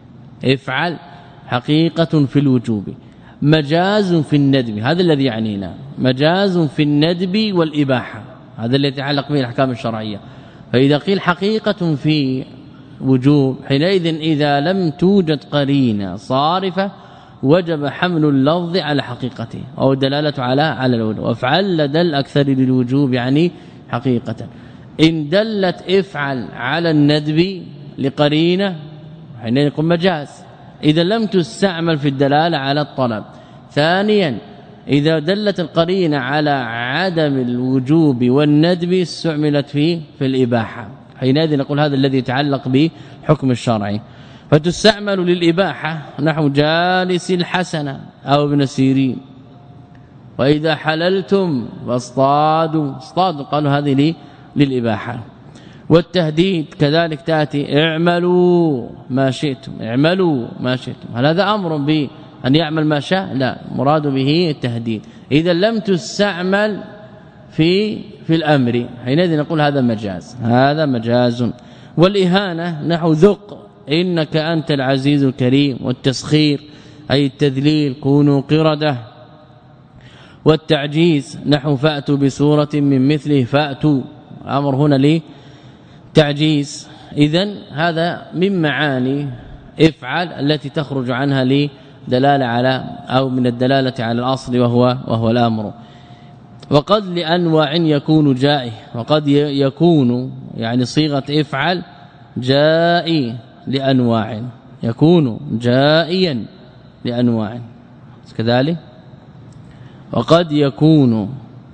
افعل حقيقة في الوجوب. مجاز في الندب هذا الذي يعنينا، مجاز في الندب والإباحة، هذا الذي يتعلق به الأحكام الشرعية. فإذا قيل حقيقة في وجوب حينئذ إذا لم توجد قرينة صارفة وجب حمل اللفظ على حقيقته أو دلالة على على الوجوب. وافعل لدى الأكثر للوجوب يعني حقيقة. إن دلت افعل على الندب لقرينة حينئذ يكون مجاز، إذا لم تستعمل في الدلالة على الطلب. ثانيا إذا دلت القرينة على عدم الوجوب والندب استعملت فيه في الإباحة، حينئذ نقول هذا الذي يتعلق بحكم الشرعي. فتستعمل للإباحة نحو جالس الحسنة أو ابن سيرين. وإذا حللتم فاصطادوا، اصطادوا قالوا هذه لي للإباحة. والتهديد كذلك تأتي اعملوا ما شئتم، اعملوا ما شئتم، هل هذا أمر به أن يعمل ما شاء؟ لا، مراد به التهديد. إذا لم تستعمل في في الأمر حينئذ نقول هذا مجاز، هذا مجاز. والإهانة نحو ذق إنك أنت العزيز الكريم. والتسخير أي التذليل كونوا قردة. والتعجيز نحو فأتوا بسورة من مثله، فأتوا أمر هنا لي تعجيز. إذن هذا من معاني افعل التي تخرج عنها لي دلاله على أو من الدلاله على الأصل وهو وهو الأمر. وقد لأنواع يكون جائي، وقد يكون يعني صيغة افعل جائي لأنواع، يكون جائيا لأنواع كذلك. وقد يكون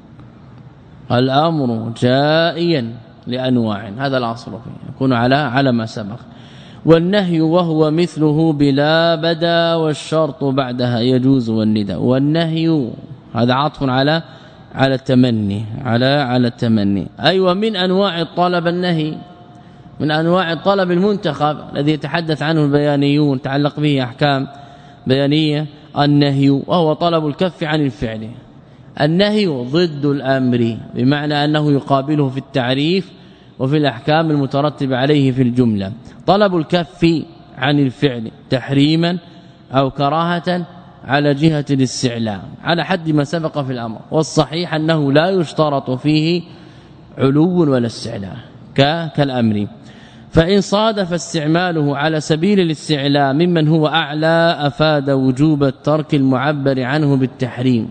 الأمر جائيا لأنواع، هذا الأصل فيه يكون على على ما سبق. والنهي وهو مثله بلا بدا والشرط بعدها يجوز والندى. والنهي هذا عطف على على التمني على على التمني أي أيوة ومن انواع الطلب النهي، من انواع الطلب المنتخب الذي يتحدث عنه البيانيون تعلق به احكام بيانيه. النهي وهو طلب الكف عن الفعل. النهي ضد الأمر بمعنى أنه يقابله في التعريف وفي الأحكام المترتبة عليه في الجملة. طلب الكف عن الفعل تحريما أو كراهة على جهة الاستعلاء على حد ما سبق في الأمر. والصحيح أنه لا يشترط فيه علو ولا استعلاء كالأمر، فإن صادف استعماله على سبيل الاستعلاء ممن هو أعلى أفاد وجوب الترك المعبر عنه بالتحريم،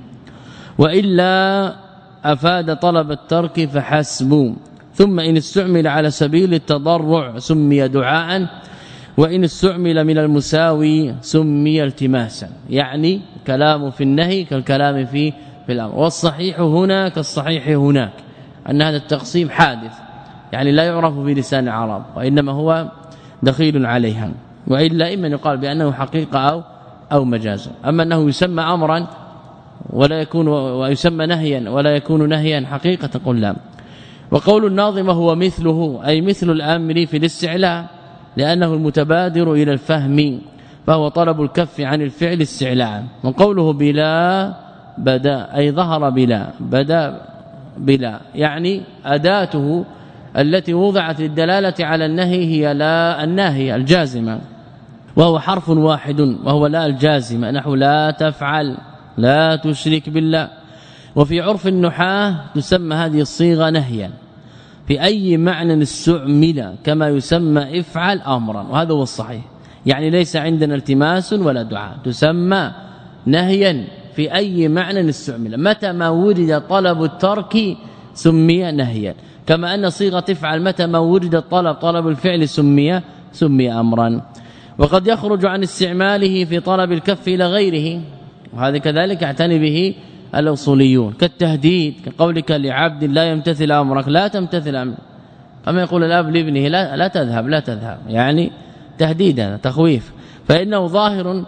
وإلا أفاد طلب الترك فحسب. ثم إن استعمل على سبيل التضرع سمي دعاء، وإن استعمل من المساوي سمي التماسا. يعني كلام في النهي كالكلام في في الأمر. والصحيح هنا كالصحيح هناك أن هذا التقسيم حادث، يعني لا يعرف بلسان العرب وإنما هو دخيل عليها، وإلا إما يقال بأنه حقيقة أو أو مجاز. أما أنه يسمى أمرا ولا يكون ويسمى نهيا ولا يكون نهيا حقيقة قل لا. وقول الناظم هو مثله أي مثل الأمر في الاستعلاء، لأنه المتبادر إلى الفهم، فهو طلب الكف عن الفعل استعلاء. وقوله بلا بدا أي ظهر بلا بدا بلا، يعني أداته التي وضعت للدلالة على النهي هي لا الناهية الجازمة، وهو حرف واحد وهو لا الجازمة، نحو لا تفعل لا تشرك بالله. وفي عرف النحاة تسمى هذه الصيغة نهيا في أي معنى استعمل، كما يسمى افعل أمرا، وهذا هو الصحيح. يعني ليس عندنا التماس ولا دعاء، تسمى نهيا في أي معنى استعمل. متى ما ورد طلب الترك سمي نهيا، كما أن صيغة افعل متى ما ورد الطلب طلب الفعل سمي سمي أمرا. وقد يخرج عن استعماله في طلب الكف إلى غيره، وهذا كذلك اعتني به الاصوليون، كالتهديد كقولك لعبد لا يمتثل امرك لا تمتثل امرك، كما يقول الاب لابنه لا لا تذهب لا تذهب، يعني تهديدا تخويف. فانه ظاهر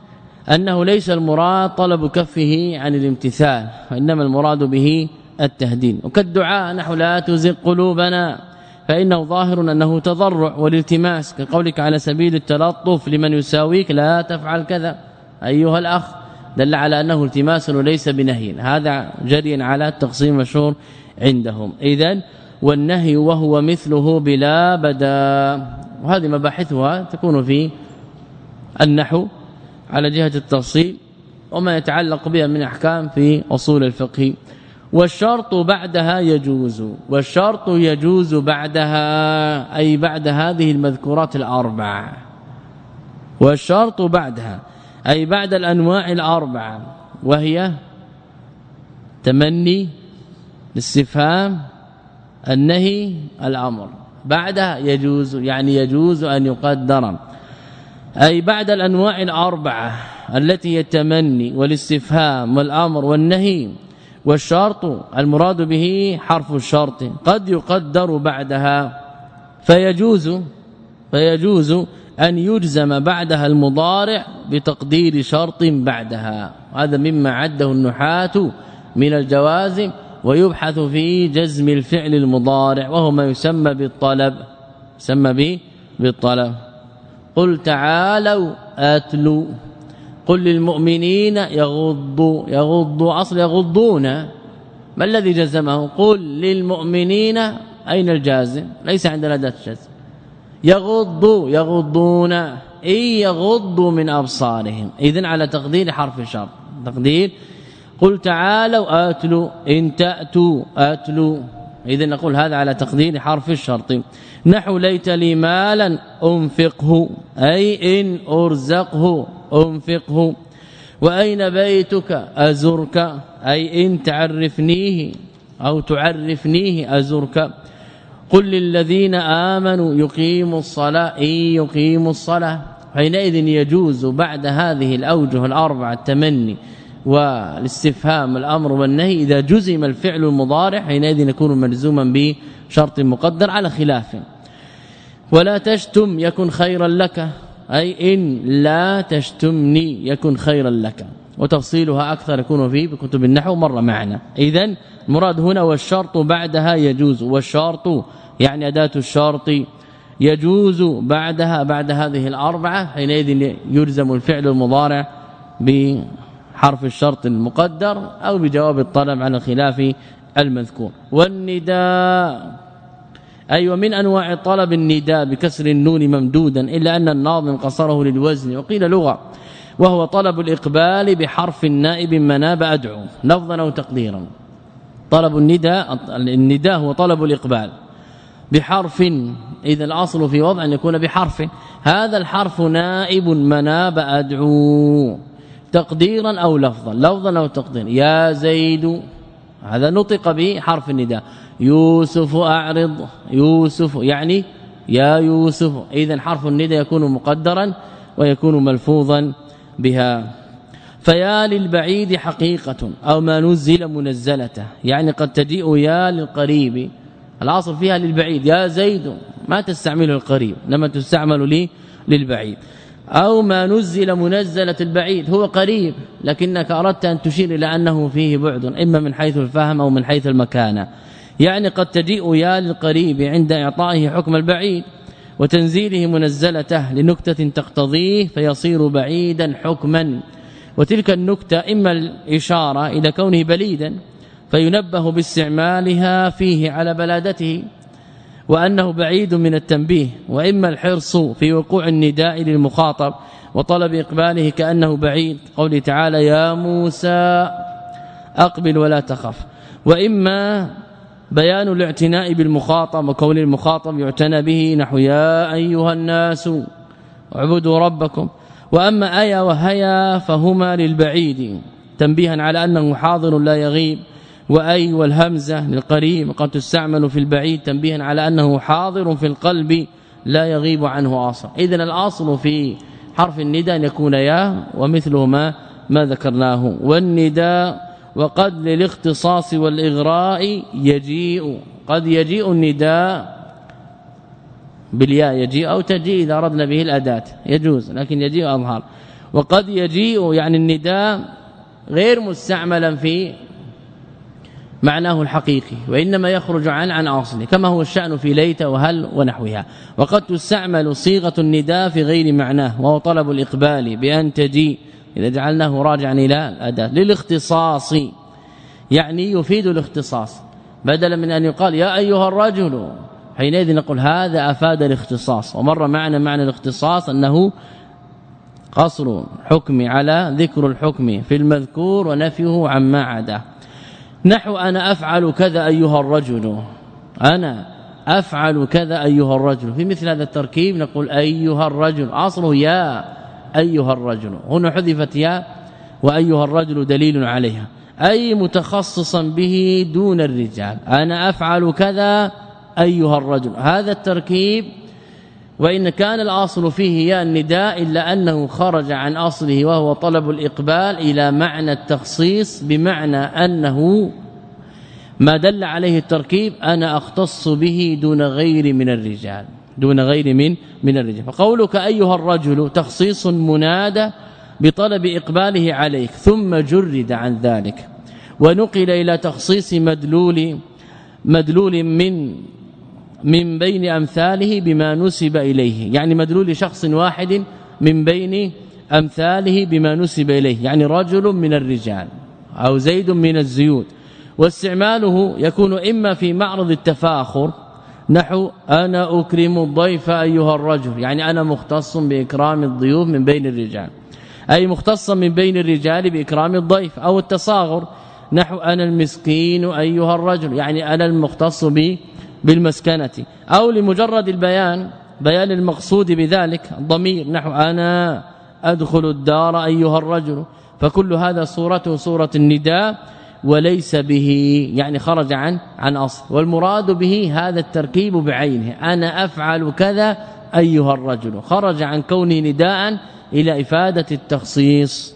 انه ليس المراد طلب كفه عن الامتثال، وانما المراد به التهديد. وكالدعاء نحو لا تزغ قلوبنا، فانه ظاهر انه تضرع والالتماس، كقولك على سبيل التلطف لمن يساويك لا تفعل كذا ايها الاخ، دل على أنه التماس وليس بنهي. هذا جريا على التقسيم المشهور عندهم. إذن والنهي وهو مثله بلا بدا، وهذه مباحثها تكون في النحو على جهة التفصيل وما يتعلق بها من أحكام في أصول الفقه. والشرط بعدها يجوز، والشرط يجوز بعدها أي بعد هذه المذكورات الأربع. والشرط بعدها أي بعد الأنواع الأربعة، وهي تمني الاستفهام النهي الأمر، بعدها يجوز، يعني يجوز أن يقدر أي بعد الأنواع الأربعة التي هي التمني والاستفهام والأمر والنهي. والشرط المراد به حرف الشرط قد يقدر بعدها، فيجوز فيجوز أن يجزم بعدها المضارع بتقدير شرط بعدها. هذا مما عده النحاة من الجوازم، ويبحث في جزم الفعل المضارع وهو ما يسمى بالطلب، يسمى به بالطلب. قل تعالوا اتلوا، قل للمؤمنين يغضوا، يغضوا اصل يغضون، ما الذي جزمه؟ قل للمؤمنين، أين الجازم؟ ليس عندنا أداة جزم. يغضوا يغضون إن يغضوا من أبصارهم، إذن على تقدير حرف الشرط، تقدير قل تعالوا آتلوا إن تأتوا آتلوا، إذن نقول هذا على تقدير حرف الشرط. نحو ليت لي مالا أنفقه أي إن أرزقه أنفقه. وأين بيتك أزرك أي إن تعرفنيه أو تعرفنيه أزرك. قل للذين آمنوا يقيموا الصلاة إن يقيموا الصلاة. حينئذ يجوز بعد هذه الأوجه الأربعة التمني والاستفهام الأمر والنهي إذا جزم الفعل المضارع حينئذ يكون ملزوما بشرط مقدر على خلافه. ولا تشتم يكن خيرا لك، أي إن لا تشتمني يكن خيرا لك، وتفصيلها أكثر يكون فيه بكتب النحو مر معنا. إذن المراد هنا والشرط بعدها يجوز، والشرط يعني أداة الشرط يجوز بعدها بعد هذه الأربعة حينئذ يلزم الفعل المضارع بحرف الشرط المقدر أو بجواب الطلب على خلاف المذكور. والنداء أي ومن أنواع الطلب النداء بكسر النون ممدودا، إلا أن الناظم قصره للوزن وقيل لغة، وهو طلب الإقبال بحرف النائب مناب أدعو لفظا أو تقديرا. طلب النداء النداء هو طلب الإقبال بحرف، إذا الأصل في وضع أن يكون بحرف، هذا الحرف نائب مناب أدعو تقديرا أو لفظا لفظا أو تقديرا. يا زيد هذا نطق بحرف النداء، يوسف أعرض يوسف يعني يا يوسف، إذا حرف النداء يكون مقدرا ويكون ملفوظا بها. فيا للبعيد حقيقة أو ما نزل منزلته، يعني قد تجيء يا للقريب، الأصل فيها للبعيد، يا زيد ما تستعمله القريب لما تستعمل لي للبعيد. أو ما نزل منزلة البعيد هو قريب لكنك أردت أن تشير إلى أنه فيه بعد إما من حيث الفهم أو من حيث المكانة، يعني قد تجيء يا للقريب عند إعطائه حكم البعيد وتنزيله منزلته لنكتة تقتضيه فيصير بعيدا حكما، وتلك النكتة إما الإشارة إلى كونه بليدا فينبه باستعمالها فيه على بلادته وأنه بعيد من التنبيه، وإما الحرص في وقوع النداء للمخاطب وطلب إقباله كأنه بعيد، قوله تعالى يا موسى أقبل ولا تخف، وإما بيان الاعتناء بالمخاطب وكون المخاطب يعتنى به نحو يا أيها الناس اعبدوا ربكم. وأما آية وهيا فهما للبعيد تنبيها على أنه حاضر لا يغيب، وأي والهمزة للقريب قد تستعمل في البعيد تنبيها على أنه حاضر في القلب لا يغيب عنه أصل. إذن الأصل في حرف النداء أن يكون يا ومثله ما ما ذكرناه. والنداء وقد للاختصاص والإغراء يجيء، قد يجيء النداء بالياء يجيء أو تجيء إذا أردنا به الأداة يجوز، لكن يجيء أظهر. وقد يجيء يعني النداء غير مستعملا في معناه الحقيقي وإنما يخرج عن عن اصله كما هو الشأن في ليت وهل ونحوها. وقد تستعمل صيغة النداء في غير معناه وهو طلب الإقبال بأن تجيء إذا جعلناه راجعا إلى الأداة للاختصاص، يعني يفيد الاختصاص بدلا من أن يقال يا أيها الرجل، حينئذ نقول هذا أفاد الاختصاص. ومر معنا معنى الاختصاص أنه قصر حكم على ذكر الحكم في المذكور ونفيه عما عداه. نحو أنا أفعل كذا أيها الرجل، أنا أفعل كذا أيها الرجل، في مثل هذا التركيب نقول أيها الرجل أصله يا أيها الرجل، هنا حذفت يا وأيها الرجل دليل عليها، أي متخصصا به دون الرجال. أنا أفعل كذا أيها الرجل، هذا التركيب وإن كان الأصل فيه يا النداء إلا أنه خرج عن أصله وهو طلب الإقبال إلى معنى التخصيص، بمعنى أنه ما دل عليه التركيب أنا أختص به دون غير من الرجال، دون غير من من الرجال. فقولك أيها الرجل تخصيص منادى بطلب إقباله عليك ثم جرد عن ذلك ونقل إلى تخصيص مدلول مدلول من من بين أمثاله بما نسب إليه، يعني مدلول شخص واحد من بين أمثاله بما نسب إليه، يعني رجل من الرجال أو زيد من الزيود. واستعماله يكون إما في معرض التفاخر نحو أنا أكرم الضيف أيها الرجل، يعني أنا مختص بإكرام الضيوف من بين الرجال، أي مختصا من بين الرجال بإكرام الضيف. أو التصاغر نحو أنا المسكين أيها الرجل، يعني أنا المختص به بالمسكنة. أو لمجرد البيان بيان المقصود بذلك الضمير نحو أنا أدخل الدار أيها الرجل، فكل هذا صورته صورة النداء وليس به، يعني خرج عن عن أصل. والمراد به هذا التركيب بعينه، أنا أفعل كذا أيها الرجل، خرج عن كونه نداء إلى إفادة التخصيص.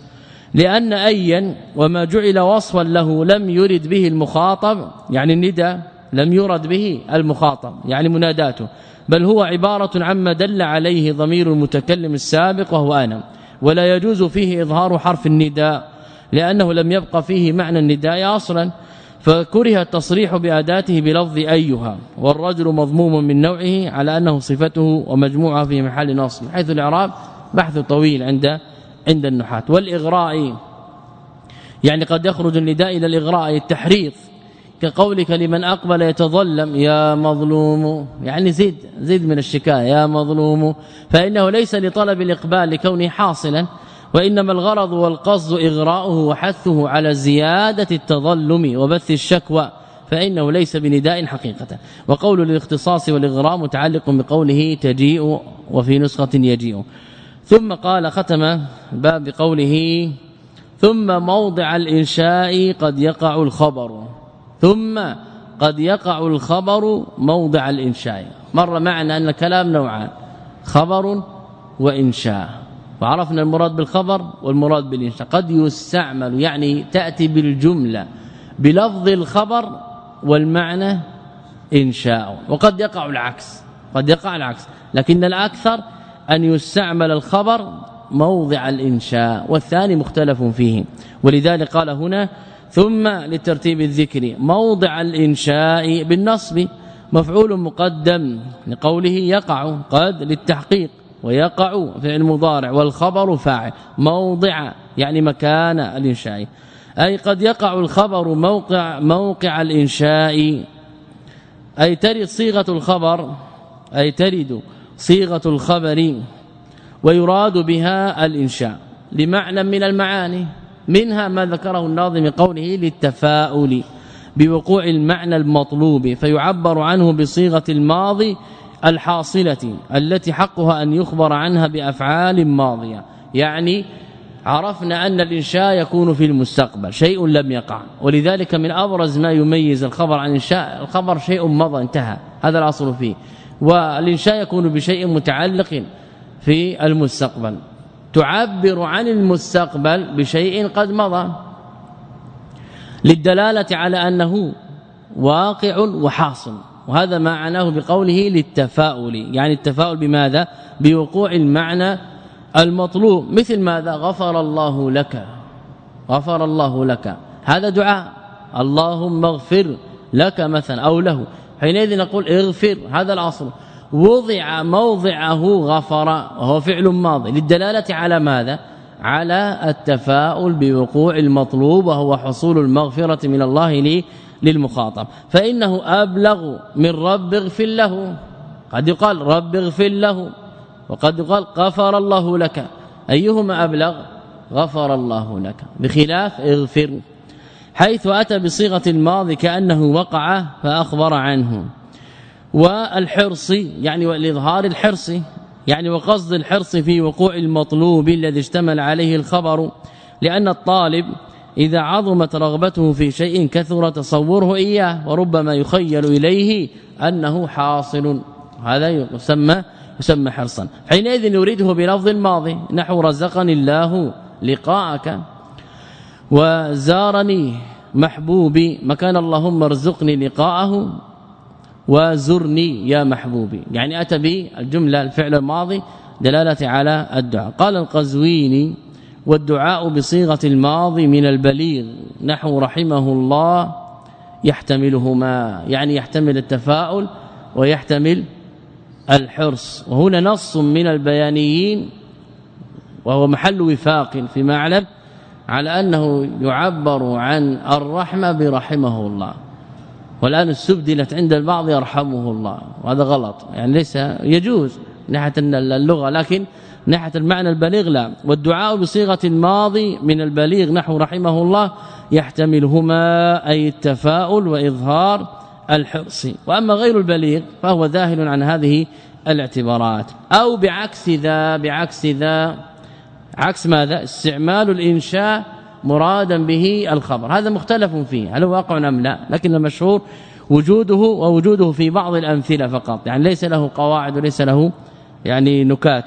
لأن أيا وما جعل وصفا له لم يرد به المخاطب يعني النداء لم يرد به المخاطب يعني مناداته، بل هو عبارة عما دل عليه ضمير المتكلم السابق وهو أنا، ولا يجوز فيه إظهار حرف النداء لأنه لم يبقى فيه معنى النداء أصلا، فكره التصريح بأداته بلفظ أيها، والرجل مضموم من نوعه على أنه صفته ومجموعة في محل نصب، حيث الإعراب بحث طويل عند عند النحاة. والإغراء يعني قد يخرج النداء إلى الإغراء التحريض، كقولك لمن أقبل يتظلم يا مظلوم، يعني زيد زيد من الشكاية يا مظلوم، فإنه ليس لطلب الإقبال لكونه حاصلا، وإنما الغرض والقصد إغراؤه وحثه على زيادة التظلم وبث الشكوى، فإنه ليس بنداء حقيقة. وقول الاختصاص والإغراء متعلق بقوله تجيء وفي نسخة يجيء. ثم قال ختم باب بقوله ثم موضع الإنشاء قد يقع الخبر، ثم قد يقع الخبر موضع الإنشاء. مر معنا أن الكلام نوعان، خبر وإنشاء، وعرفنا المراد بالخبر والمراد بالإنشاء. قد يستعمل يعني تأتي بالجملة بلفظ الخبر والمعنى إنشاء، وقد يقع العكس، قد يقع العكس، لكن الأكثر أن يستعمل الخبر موضع الإنشاء، والثاني مختلف فيه. ولذلك قال هنا ثم لترتيب الذكر موضع الإنشاء بالنصب مفعول مقدم لقوله يقع، قد للتحقيق، ويقع فعل مضارع، والخبر فاعل، موضع يعني مكان الإنشاء، أي قد يقع الخبر موقع موقع الإنشاء، أي ترد صيغة الخبر، أي ترد صيغة الخبر ويراد بها الإنشاء لمعنى من المعاني، منها ما ذكره الناظم قوله للتفاؤل بوقوع المعنى المطلوب، فيعبر عنه بصيغة الماضي الحاصلة التي حقها أن يخبر عنها بأفعال ماضية. يعني عرفنا أن الإنشاء يكون في المستقبل شيء لم يقع، ولذلك من أبرز ما يميز الخبر عن الإنشاء الخبر شيء مضى انتهى، هذا الأصل فيه، والإنشاء يكون بشيء متعلق في المستقبل، تعبر عن المستقبل بشيء قد مضى للدلالة على أنه واقع وحاصل، وهذا ما معناه بقوله للتفاؤل، يعني التفاؤل بماذا؟ بوقوع المعنى المطلوب، مثل ماذا؟ غفر الله لك، غفر الله لك، هذا دعاء اللهم اغفر لك مثلا أو له، حينئذ نقول اغفر، هذا الأصل. وضع موضعه غفر وهو فعل ماضي للدلالة على ماذا؟ على التفاؤل بوقوع المطلوب، وهو حصول المغفرة من الله للمخاطب، فإنه أبلغ من رب اغفر له، قد يقال رب اغفر له، وقد يقال غفر الله لك، أيهما أبلغ؟ غفر الله لك، بخلاف اغفر حيث أتى بصيغة الماضي كأنه وقع فأخبر عنه. والحرص يعني والإظهار الحرص، يعني وقصد الحرص في وقوع المطلوب الذي اشتمل عليه الخبر، لأن الطالب إذا عظمت رغبته في شيء كثر تصوره إياه، وربما يخيل إليه أنه حاصل، هذا يسمى يسمى حرصا، حينئذ يريده بلفظ الماضي نحو رزقني الله لقاءك، وزارني محبوبي مكان اللهم ارزقني لقاءه، وزرني يا محبوبي، يعني أتى بالجملة الفعل الماضي دلالة على الدعاء. قال القزويني والدعاء بصيغة الماضي من البليغ نحو رحمه الله يحتملهما، يعني يحتمل التفاؤل ويحتمل الحرص، وهنا نص من البيانيين وهو محل وفاق فيما أعلم على أنه يعبر عن الرحمة برحمه الله، والآن استبدلت عند البعض يرحمه الله، وهذا غلط، يعني ليس يجوز ناحية اللغة، لكن ناحية المعنى البليغ لا. والدعاء بصيغة الماضي من البليغ نحو رحمه الله يحتملهما، أي التفاؤل وإظهار الحرص، وأما غير البليغ فهو ذاهل عن هذه الاعتبارات. أو بعكس ذا، بعكس ذا عكس ماذا؟ استعمال الإنشاء مرادا به الخبر، هذا مختلف فيه هل هو واقع ام لا، لكن المشهور وجوده، ووجوده في بعض الأمثلة فقط، يعني ليس له قواعد وليس له يعني نكات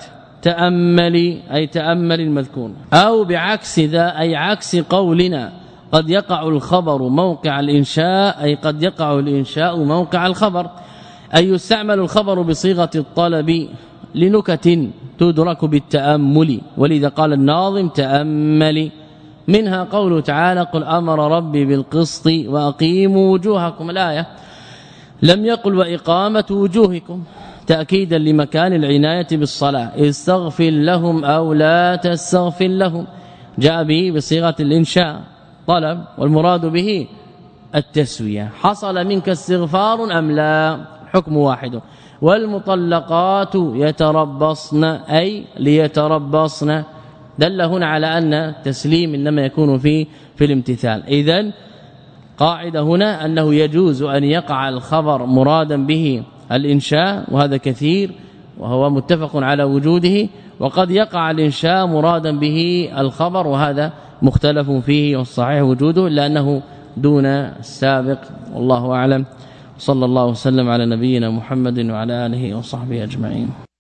تأملي أي تأمل المذكور، أو بعكس ذا أي عكس قولنا قد يقع الخبر موقع الإنشاء أي قد يقع الإنشاء موقع الخبر، أي يستعمل الخبر بصيغة الطلب لنكت تدرك بالتأمل، ولذا قال الناظم تأملي. منها قوله تعالى قل أمر ربي بالقسط وأقيموا وجوهكم، الآية لم يقل وإقامة وجوهكم تأكيدا لمكان العناية بالصلاة، استغفر لهم أو لا تستغفر لهم، جاء به بصيغة الإنشاء طلب، والمراد به التسوية، حصل منك استغفار أم لا، حكم واحد. والمطلقات يتربصن أي ليتربصن، دل هنا على أن التسليم إنما يكون في في الامتثال. إذن قاعدة هنا أنه يجوز أن يقع الخبر مرادا به الإنشاء، وهذا كثير وهو متفق على وجوده، وقد يقع الإنشاء مرادا به الخبر، وهذا مختلف فيه، والصحيح وجوده لأنه دون السابق. والله أعلم، صلى الله وسلم على نبينا محمد وعلى آله وصحبه أجمعين.